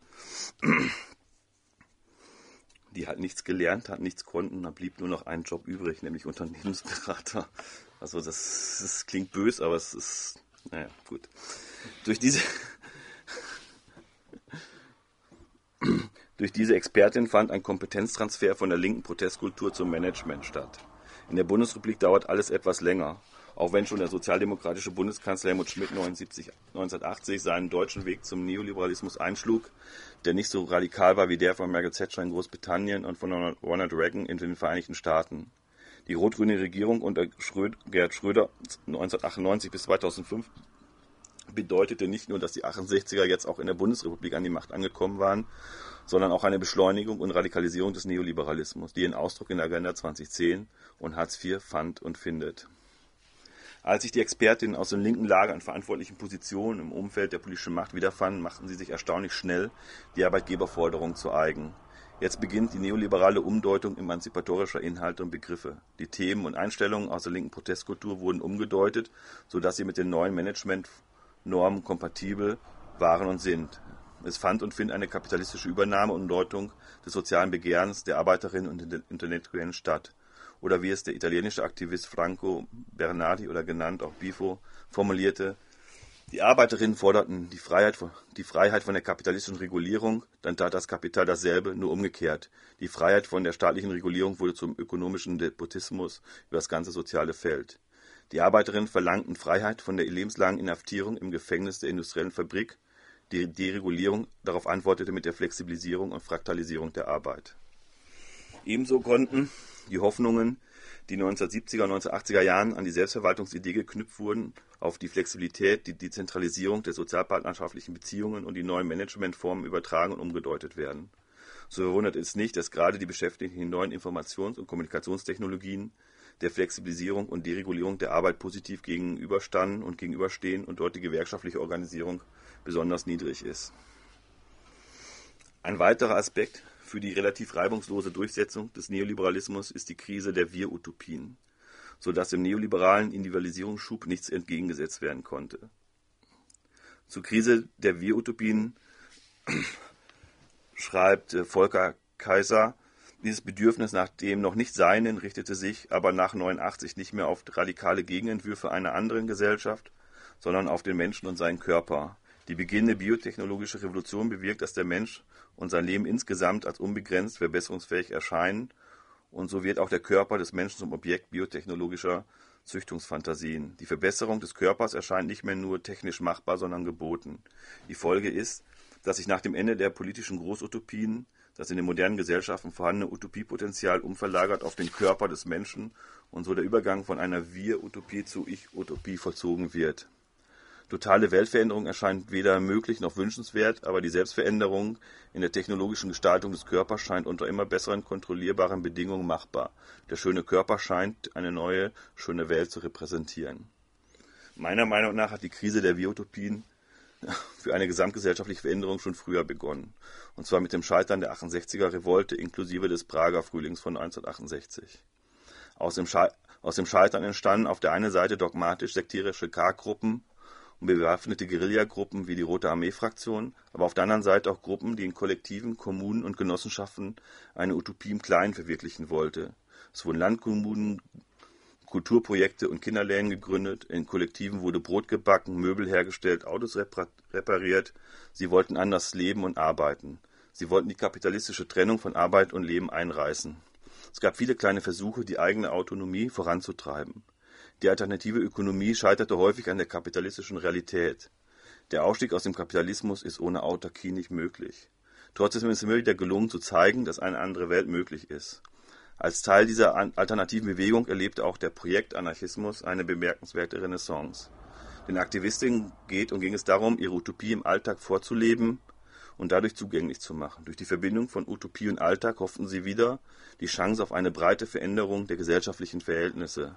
Die halt nichts gelernt hatten, nichts konnten, da blieb nur noch ein Job übrig, nämlich Unternehmensberater. Also das, das klingt böse, aber es ist... Naja, gut. Durch diese, durch diese Expertin fand ein Kompetenztransfer von der linken Protestkultur zum Management statt. In der Bundesrepublik dauert alles etwas länger, auch wenn schon der sozialdemokratische Bundeskanzler Helmut Schmidt neunzehnhundertachtzig seinen deutschen Weg zum Neoliberalismus einschlug, der nicht so radikal war wie der von Margaret Thatcher in Großbritannien und von Ronald Reagan in den Vereinigten Staaten. Die rot-grüne Regierung unter Schröd, Gerhard Schröder neunzehnhundertachtundneunzig bis zweitausendfünf bedeutete nicht nur, dass die achtundsechziger jetzt auch in der Bundesrepublik an die Macht angekommen waren, sondern auch eine Beschleunigung und Radikalisierung des Neoliberalismus, die ihren Ausdruck in der Agenda zweitausendzehn und Hartz vier fand und findet. Als sich die Expertinnen aus dem linken Lager an verantwortlichen Positionen im Umfeld der politischen Macht wiederfanden, machten sie sich erstaunlich schnell die Arbeitgeberforderung zu eigen. Jetzt beginnt die neoliberale Umdeutung emanzipatorischer Inhalte und Begriffe. Die Themen und Einstellungen aus der linken Protestkultur wurden umgedeutet, sodass sie mit den neuen Managementnormen kompatibel waren und sind. Es fand und findet eine kapitalistische Übernahme und Umdeutung des sozialen Begehrens der Arbeiterinnen und Intellektuellen statt. Oder wie es der italienische Aktivist Franco Bernardi oder genannt auch Bifo formulierte: Die Arbeiterinnen forderten die Freiheit, die Freiheit von der kapitalistischen Regulierung, dann tat das Kapital dasselbe, nur umgekehrt. Die Freiheit von der staatlichen Regulierung wurde zum ökonomischen Despotismus über das ganze soziale Feld. Die Arbeiterinnen verlangten Freiheit von der lebenslangen Inhaftierung im Gefängnis der industriellen Fabrik. Die Deregulierung darauf antwortete mit der Flexibilisierung und Fraktalisierung der Arbeit. Ebenso konnten die Hoffnungen, die neunzehnhundertsiebziger und neunzehnhundertachtziger Jahren an die Selbstverwaltungsidee geknüpft wurden, auf die Flexibilität, die Dezentralisierung der sozialpartnerschaftlichen Beziehungen und die neuen Managementformen übertragen und umgedeutet werden. So verwundert es nicht, dass gerade die Beschäftigten in neuen Informations- und Kommunikationstechnologien der Flexibilisierung und Deregulierung der Arbeit positiv gegenüberstanden und gegenüberstehen und dort die gewerkschaftliche Organisierung besonders niedrig ist. Ein weiterer Aspekt für die relativ reibungslose Durchsetzung des Neoliberalismus ist die Krise der Wir-Utopien, sodass dem neoliberalen Individualisierungsschub nichts entgegengesetzt werden konnte. Zur Krise der Wir-Utopien schreibt Volker Kaiser: Dieses Bedürfnis nach dem noch nicht Seinen richtete sich aber nach neunundachtzig nicht mehr auf radikale Gegenentwürfe einer anderen Gesellschaft, sondern auf den Menschen und seinen Körper. Die beginnende biotechnologische Revolution bewirkt, dass der Mensch und sein Leben insgesamt als unbegrenzt verbesserungsfähig erscheinen, und so wird auch der Körper des Menschen zum Objekt biotechnologischer Züchtungsfantasien. Die Verbesserung des Körpers erscheint nicht mehr nur technisch machbar, sondern geboten. Die Folge ist, dass sich nach dem Ende der politischen Großutopien das in den modernen Gesellschaften vorhandene Utopiepotenzial umverlagert auf den Körper des Menschen und so der Übergang von einer Wir-Utopie zu Ich-Utopie vollzogen wird. Totale Weltveränderung erscheint weder möglich noch wünschenswert, aber die Selbstveränderung in der technologischen Gestaltung des Körpers scheint unter immer besseren kontrollierbaren Bedingungen machbar. Der schöne Körper scheint eine neue, schöne Welt zu repräsentieren. Meiner Meinung nach hat die Krise der Wir-Utopien für eine gesamtgesellschaftliche Veränderung schon früher begonnen. Und zwar mit dem Scheitern der achtundsechziger Revolte inklusive des Prager Frühlings von neunzehnhundertachtundsechzig. Aus dem, Schei- aus dem Scheitern entstanden auf der einen Seite dogmatisch sektärische K-Gruppen und bewaffnete Guerillagruppen wie die Rote Armee-Fraktion, aber auf der anderen Seite auch Gruppen, die in Kollektiven, Kommunen und Genossenschaften eine Utopie im Kleinen verwirklichen wollte. Es wurden Landkommunen, Kulturprojekte und Kinderläden gegründet, in Kollektiven wurde Brot gebacken, Möbel hergestellt, Autos repariert. Sie wollten anders leben und arbeiten. Sie wollten die kapitalistische Trennung von Arbeit und Leben einreißen. Es gab viele kleine Versuche, die eigene Autonomie voranzutreiben. Die alternative Ökonomie scheiterte häufig an der kapitalistischen Realität. Der Ausstieg aus dem Kapitalismus ist ohne Autarkie nicht möglich. Trotzdem ist es immer wieder gelungen zu zeigen, dass eine andere Welt möglich ist. Als Teil dieser alternativen Bewegung erlebte auch der Projektanarchismus eine bemerkenswerte Renaissance. Den Aktivistinnen geht und ging es darum, ihre Utopie im Alltag vorzuleben und dadurch zugänglich zu machen. Durch die Verbindung von Utopie und Alltag hofften sie wieder, die Chance auf eine breite Veränderung der gesellschaftlichen Verhältnisse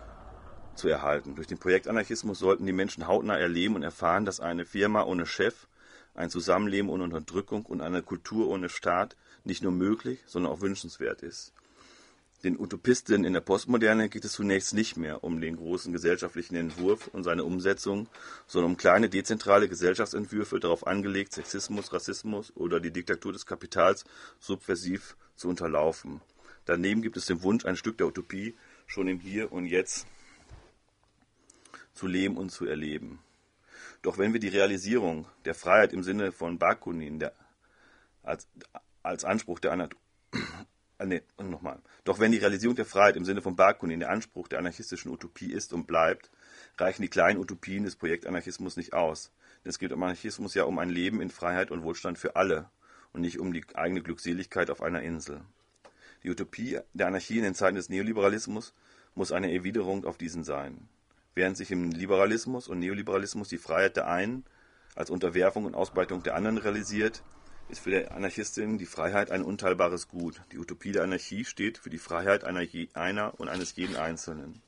zu erhalten. Durch den Projektanarchismus sollten die Menschen hautnah erleben und erfahren, dass eine Firma ohne Chef, ein Zusammenleben ohne Unterdrückung und eine Kultur ohne Staat nicht nur möglich, sondern auch wünschenswert ist. Den Utopisten in der Postmoderne geht es zunächst nicht mehr um den großen gesellschaftlichen Entwurf und seine Umsetzung, sondern um kleine dezentrale Gesellschaftsentwürfe, darauf angelegt, Sexismus, Rassismus oder die Diktatur des Kapitals subversiv zu unterlaufen. Daneben gibt es den Wunsch, ein Stück der Utopie schon im Hier und Jetzt zu leben und zu erleben. Doch wenn wir die Realisierung der Freiheit im Sinne von Bakunin der, als, als Anspruch der Anat- nee, nochmal. Doch wenn die Realisierung der Freiheit im Sinne von Bakunin der Anspruch der anarchistischen Utopie ist und bleibt, reichen die kleinen Utopien des Projektanarchismus nicht aus. Denn es geht im Anarchismus ja um ein Leben in Freiheit und Wohlstand für alle und nicht um die eigene Glückseligkeit auf einer Insel. Die Utopie der Anarchie in den Zeiten des Neoliberalismus muss eine Erwiderung auf diesen sein. während sich im Liberalismus und Neoliberalismus die Freiheit der einen als Unterwerfung und Ausbeutung der anderen realisiert, ist für die Anarchistin die Freiheit ein unteilbares Gut. Die Utopie der Anarchie steht für die Freiheit einer, einer und eines jeden Einzelnen.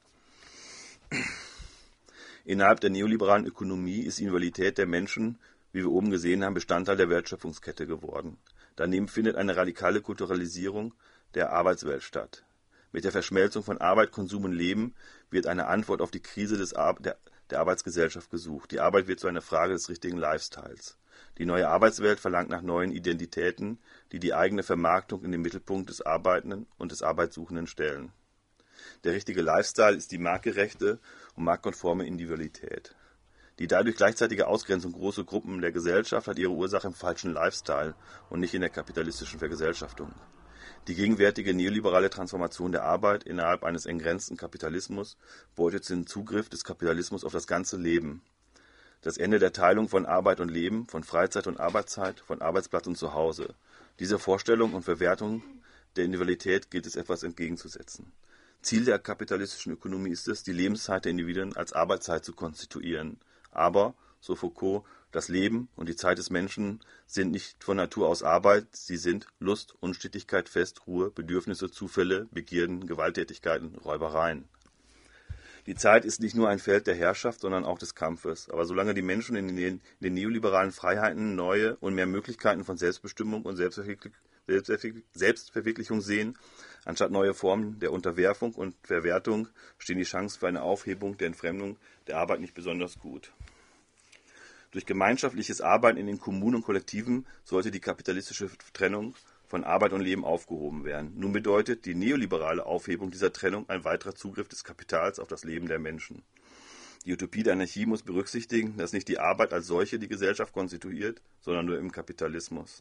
Innerhalb der neoliberalen Ökonomie ist die Individualität der Menschen, wie wir oben gesehen haben, Bestandteil der Wertschöpfungskette geworden. Daneben findet eine radikale Kulturalisierung der Arbeitswelt statt. Mit der Verschmelzung von Arbeit, Konsum und Leben wird eine Antwort auf die Krise des Ar- der, der Arbeitsgesellschaft gesucht. Die Arbeit wird zu einer Frage des richtigen Lifestyles. Die neue Arbeitswelt verlangt nach neuen Identitäten, die die eigene Vermarktung in den Mittelpunkt des Arbeitenden und des Arbeitssuchenden stellen. Der richtige Lifestyle ist die marktgerechte und marktkonforme Individualität. Die dadurch gleichzeitige Ausgrenzung großer Gruppen der Gesellschaft hat ihre Ursache im falschen Lifestyle und nicht in der kapitalistischen Vergesellschaftung. Die gegenwärtige neoliberale Transformation der Arbeit innerhalb eines entgrenzten Kapitalismus beutet den Zugriff des Kapitalismus auf das ganze Leben. Das Ende der Teilung von Arbeit und Leben, von Freizeit und Arbeitszeit, von Arbeitsplatz und Zuhause. Dieser Vorstellung und Verwertung der Individualität gilt es etwas entgegenzusetzen. Ziel der kapitalistischen Ökonomie ist es, die Lebenszeit der Individuen als Arbeitszeit zu konstituieren. Aber, so Foucault, das Leben und die Zeit des Menschen sind nicht von Natur aus Arbeit, sie sind Lust, Unstetigkeit, Fest, Ruhe, Bedürfnisse, Zufälle, Begierden, Gewalttätigkeiten, Räubereien. Die Zeit ist nicht nur ein Feld der Herrschaft, sondern auch des Kampfes. Aber solange die Menschen in den, in den neoliberalen Freiheiten neue und mehr Möglichkeiten von Selbstbestimmung und Selbstverwirklichung, Selbstverwirklichung sehen, anstatt neue Formen der Unterwerfung und Verwertung, stehen die Chancen für eine Aufhebung der Entfremdung der Arbeit nicht besonders gut. Durch gemeinschaftliches Arbeiten in den Kommunen und Kollektiven sollte die kapitalistische Trennung von Arbeit und Leben aufgehoben werden. Nun bedeutet die neoliberale Aufhebung dieser Trennung ein weiterer Zugriff des Kapitals auf das Leben der Menschen. Die Utopie der Anarchie muss berücksichtigen, dass nicht die Arbeit als solche die Gesellschaft konstituiert, sondern nur im Kapitalismus.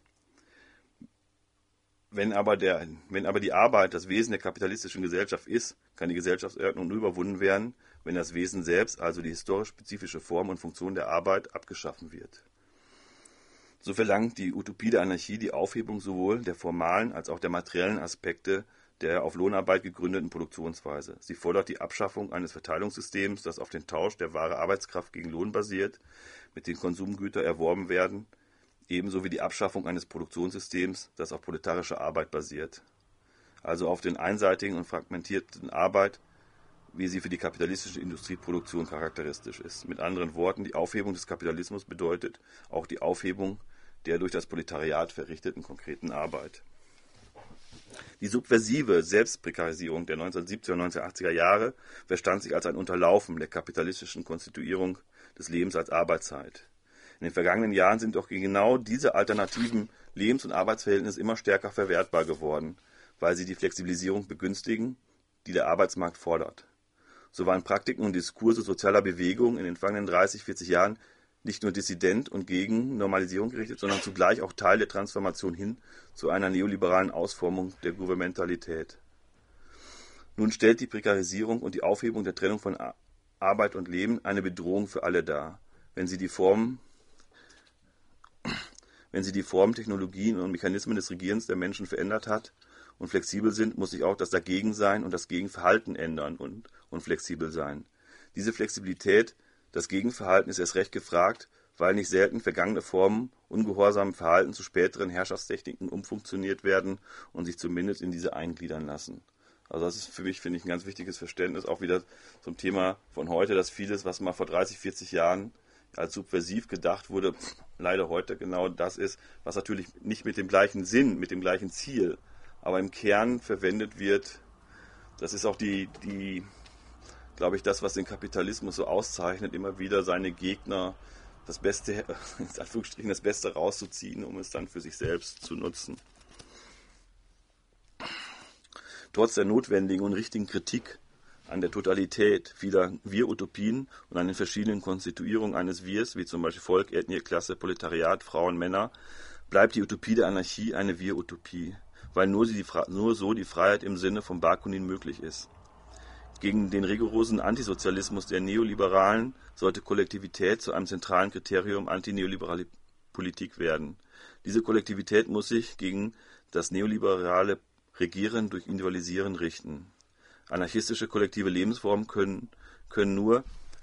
Wenn aber, der, wenn aber die Arbeit das Wesen der kapitalistischen Gesellschaft ist, kann die Gesellschaftsordnung nur überwunden werden, wenn das Wesen selbst, also die historisch spezifische Form und Funktion der Arbeit, abgeschaffen wird. So verlangt die Utopie der Anarchie die Aufhebung sowohl der formalen als auch der materiellen Aspekte der auf Lohnarbeit gegründeten Produktionsweise. Sie fordert die Abschaffung eines Verteilungssystems, das auf den Tausch der wahre Arbeitskraft gegen Lohn basiert, mit den Konsumgütern erworben werden, ebenso wie die Abschaffung eines Produktionssystems, das auf proletarischer Arbeit basiert. Also auf den einseitigen und fragmentierten Arbeit, wie sie für die kapitalistische Industrieproduktion charakteristisch ist. Mit anderen Worten, die Aufhebung des Kapitalismus bedeutet auch die Aufhebung der durch das Proletariat verrichteten konkreten Arbeit. Die subversive Selbstprekarisierung der neunzehnhundertsiebziger und neunzehnhundertachtziger Jahre verstand sich als ein Unterlaufen der kapitalistischen Konstituierung des Lebens als Arbeitszeit. In den vergangenen Jahren sind doch genau diese alternativen Lebens- und Arbeitsverhältnisse immer stärker verwertbar geworden, weil sie die Flexibilisierung begünstigen, die der Arbeitsmarkt fordert. So waren Praktiken und Diskurse sozialer Bewegung in den vergangenen dreißig, vierzig Jahren nicht nur dissident und gegen Normalisierung gerichtet, sondern zugleich auch Teil der Transformation hin zu einer neoliberalen Ausformung der Gouvernementalität. Nun stellt die Prekarisierung und die Aufhebung der Trennung von Arbeit und Leben eine Bedrohung für alle dar, wenn sie die Formen Wenn sie die Formen, Technologien und Mechanismen des Regierens der Menschen verändert hat und flexibel sind, muss sich auch das Dagegensein und das Gegenverhalten ändern und, und flexibel sein. Diese Flexibilität, das Gegenverhalten ist erst recht gefragt, weil nicht selten vergangene Formen ungehorsamen Verhalten zu späteren Herrschaftstechniken umfunktioniert werden und sich zumindest in diese eingliedern lassen. Also das ist für mich, finde ich, ein ganz wichtiges Verständnis, auch wieder zum Thema von heute, dass vieles, was mal vor dreißig, vierzig Jahren als subversiv gedacht wurde, leider heute genau das ist, was natürlich nicht mit dem gleichen Sinn, mit dem gleichen Ziel, aber im Kern verwendet wird. Das ist auch die, die, glaube ich, das, was den Kapitalismus so auszeichnet, immer wieder seine Gegner das Beste, in Anführungsstrichen das Beste rauszuziehen, um es dann für sich selbst zu nutzen. Trotz der notwendigen und richtigen Kritik an der Totalität vieler Wir-Utopien und an den verschiedenen Konstituierungen eines Wirs, wie zum Beispiel Volk, Ethnie, Klasse, Proletariat, Frauen, Männer, bleibt die Utopie der Anarchie eine Wir-Utopie, weil nur, sie die, nur so die Freiheit im Sinne von Bakunin möglich ist. Gegen den rigorosen Antisozialismus der Neoliberalen sollte Kollektivität zu einem zentralen Kriterium antineoliberaler Politik werden. Diese Kollektivität muss sich gegen das neoliberale Regieren durch Individualisieren richten. Anarchistische kollektive Lebensformen können, können nur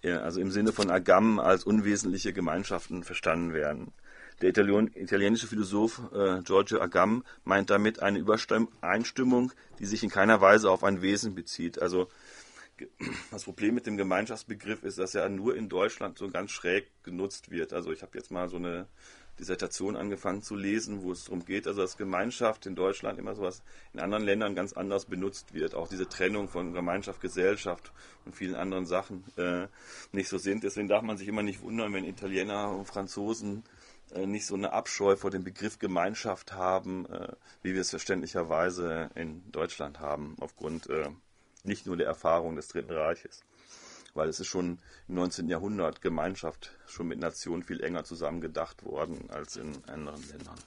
ja, also im Sinne von Agam als unwesentliche Gemeinschaften verstanden werden. Der Italion, italienische Philosoph äh, Giorgio Agamben meint damit eine Übereinstimmung, die sich in keiner Weise auf ein Wesen bezieht. Also das Problem mit dem Gemeinschaftsbegriff ist, dass er nur in Deutschland so ganz schräg genutzt wird. Also ich habe jetzt mal so eine Dissertation angefangen zu lesen, wo es darum geht, also dass Gemeinschaft in Deutschland immer sowas in anderen Ländern ganz anders benutzt wird. Auch diese Trennung von Gemeinschaft, Gesellschaft und vielen anderen Sachen äh, nicht so sind. Deswegen darf man sich immer nicht wundern, wenn Italiener und Franzosen äh, nicht so eine Abscheu vor dem Begriff Gemeinschaft haben, äh, wie wir es verständlicherweise in Deutschland haben, aufgrund äh, nicht nur der Erfahrung des Dritten Reiches. Weil es ist schon im neunzehnten Jahrhundert Gemeinschaft schon mit Nationen viel enger zusammen gedacht worden als in anderen Ländern.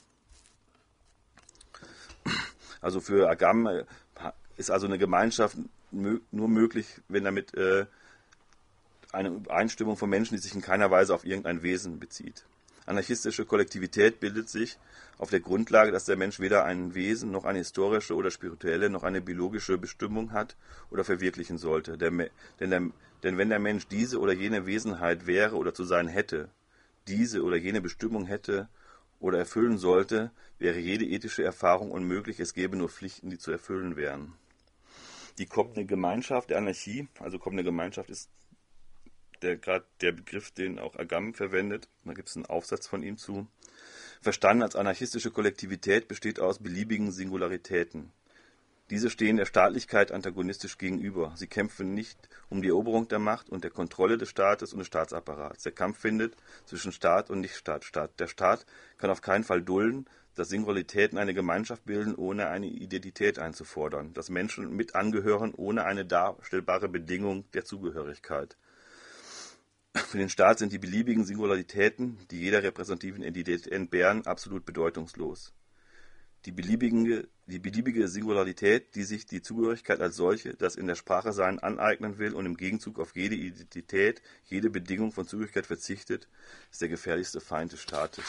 Also für Agamben ist also eine Gemeinschaft nur möglich, wenn damit äh, eine Übereinstimmung von Menschen, die sich in keiner Weise auf irgendein Wesen bezieht. Anarchistische Kollektivität bildet sich auf der Grundlage, dass der Mensch weder ein Wesen noch eine historische oder spirituelle noch eine biologische Bestimmung hat oder verwirklichen sollte. Der, denn, der, denn wenn der Mensch diese oder jene Wesenheit wäre oder zu sein hätte, diese oder jene Bestimmung hätte oder erfüllen sollte, wäre jede ethische Erfahrung unmöglich, es gäbe nur Pflichten, die zu erfüllen wären. Die kommende Gemeinschaft der Anarchie, also kommende Gemeinschaft ist der gerade der Begriff, den auch Agamben verwendet, da gibt es einen Aufsatz von ihm zu, verstanden als anarchistische Kollektivität besteht aus beliebigen Singularitäten. Diese stehen der Staatlichkeit antagonistisch gegenüber. Sie kämpfen nicht um die Eroberung der Macht und der Kontrolle des Staates und des Staatsapparats. Der Kampf findet zwischen Staat und Nichtstaat statt. Der Staat kann auf keinen Fall dulden, dass Singularitäten eine Gemeinschaft bilden, ohne eine Identität einzufordern, dass Menschen mit angehören, ohne eine darstellbare Bedingung der Zugehörigkeit. Für den Staat sind die beliebigen Singularitäten, die jeder repräsentativen Identität entbehren, absolut bedeutungslos. Die beliebige, die beliebige Singularität, die sich die Zugehörigkeit als solche, das in der Sprache Sein aneignen will und im Gegenzug auf jede Identität, jede Bedingung von Zugehörigkeit verzichtet, ist der gefährlichste Feind des Staates.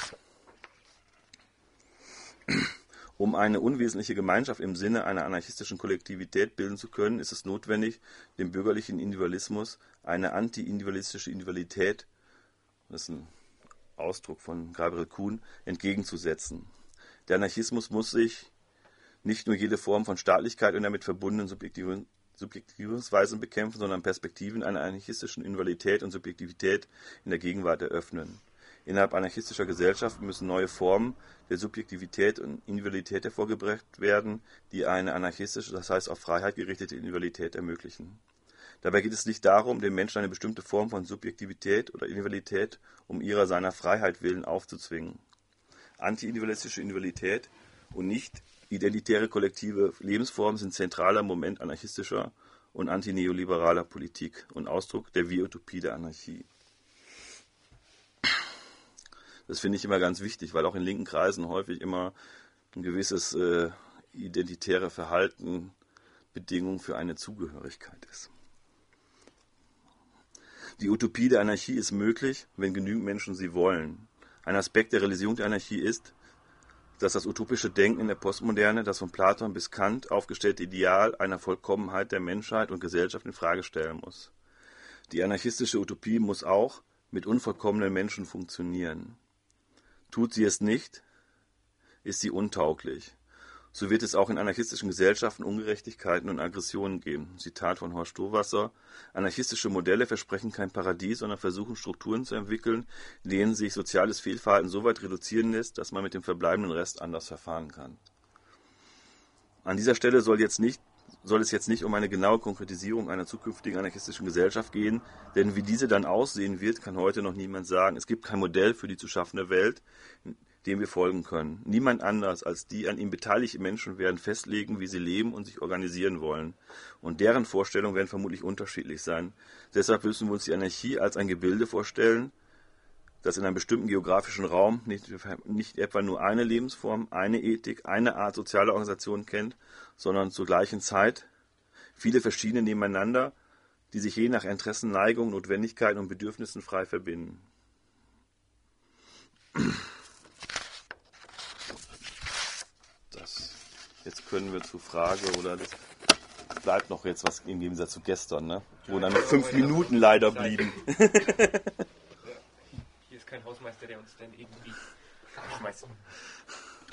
Um eine unwesentliche Gemeinschaft im Sinne einer anarchistischen Kollektivität bilden zu können, ist es notwendig, dem bürgerlichen Individualismus eine anti-individualistische Individualität, das ist ein Ausdruck von Gabriel Kuhn, entgegenzusetzen. Der Anarchismus muss sich nicht nur jede Form von Staatlichkeit und damit verbundenen Subjektiv- Subjektivierungsweisen bekämpfen, sondern Perspektiven einer anarchistischen Individualität und Subjektivität in der Gegenwart eröffnen. Innerhalb anarchistischer Gesellschaften müssen neue Formen der Subjektivität und Individualität hervorgebracht werden, die eine anarchistische, das heißt auf Freiheit gerichtete Individualität ermöglichen. Dabei geht es nicht darum, dem Menschen eine bestimmte Form von Subjektivität oder Individualität um ihrer seiner Freiheit willen aufzuzwingen. Anti-individualistische Individualität und nicht identitäre kollektive Lebensformen sind zentraler Moment anarchistischer und antineoliberaler Politik und Ausdruck der Wir-Utopie der Anarchie. Das finde ich immer ganz wichtig, weil auch in linken Kreisen häufig immer ein gewisses äh, identitäre Verhalten Bedingung für eine Zugehörigkeit ist. Die Utopie der Anarchie ist möglich, wenn genügend Menschen sie wollen. Ein Aspekt der Realisierung der Anarchie ist, dass das utopische Denken in der Postmoderne das von Platon bis Kant aufgestellte Ideal einer Vollkommenheit der Menschheit und Gesellschaft in Frage stellen muss. Die anarchistische Utopie muss auch mit unvollkommenen Menschen funktionieren. Tut sie es nicht, ist sie untauglich. So wird es auch in anarchistischen Gesellschaften Ungerechtigkeiten und Aggressionen geben. Zitat von Horst Stowasser: Anarchistische Modelle versprechen kein Paradies, sondern versuchen Strukturen zu entwickeln, in denen sich soziales Fehlverhalten so weit reduzieren lässt, dass man mit dem verbleibenden Rest anders verfahren kann. An dieser Stelle soll, jetzt nicht, soll es jetzt nicht um eine genaue Konkretisierung einer zukünftigen anarchistischen Gesellschaft gehen, denn wie diese dann aussehen wird, kann heute noch niemand sagen. Es gibt kein Modell für die zu schaffende Welt, dem wir folgen können. Niemand anders als die an ihm beteiligten Menschen werden festlegen, wie sie leben und sich organisieren wollen. Und deren Vorstellungen werden vermutlich unterschiedlich sein. Deshalb müssen wir uns die Anarchie als ein Gebilde vorstellen, das in einem bestimmten geografischen Raum nicht, nicht etwa nur eine Lebensform, eine Ethik, eine Art soziale Organisation kennt, sondern zur gleichen Zeit viele verschiedene nebeneinander, die sich je nach Interessen, Neigung, Notwendigkeiten und Bedürfnissen frei verbinden. Das, jetzt können wir zur Frage oder das bleibt noch jetzt was im Gegensatz zu gestern, ne? Wo dann fünf Minuten leider blieben. Hier ist kein Hausmeister, der uns dann irgendwie schmeißt.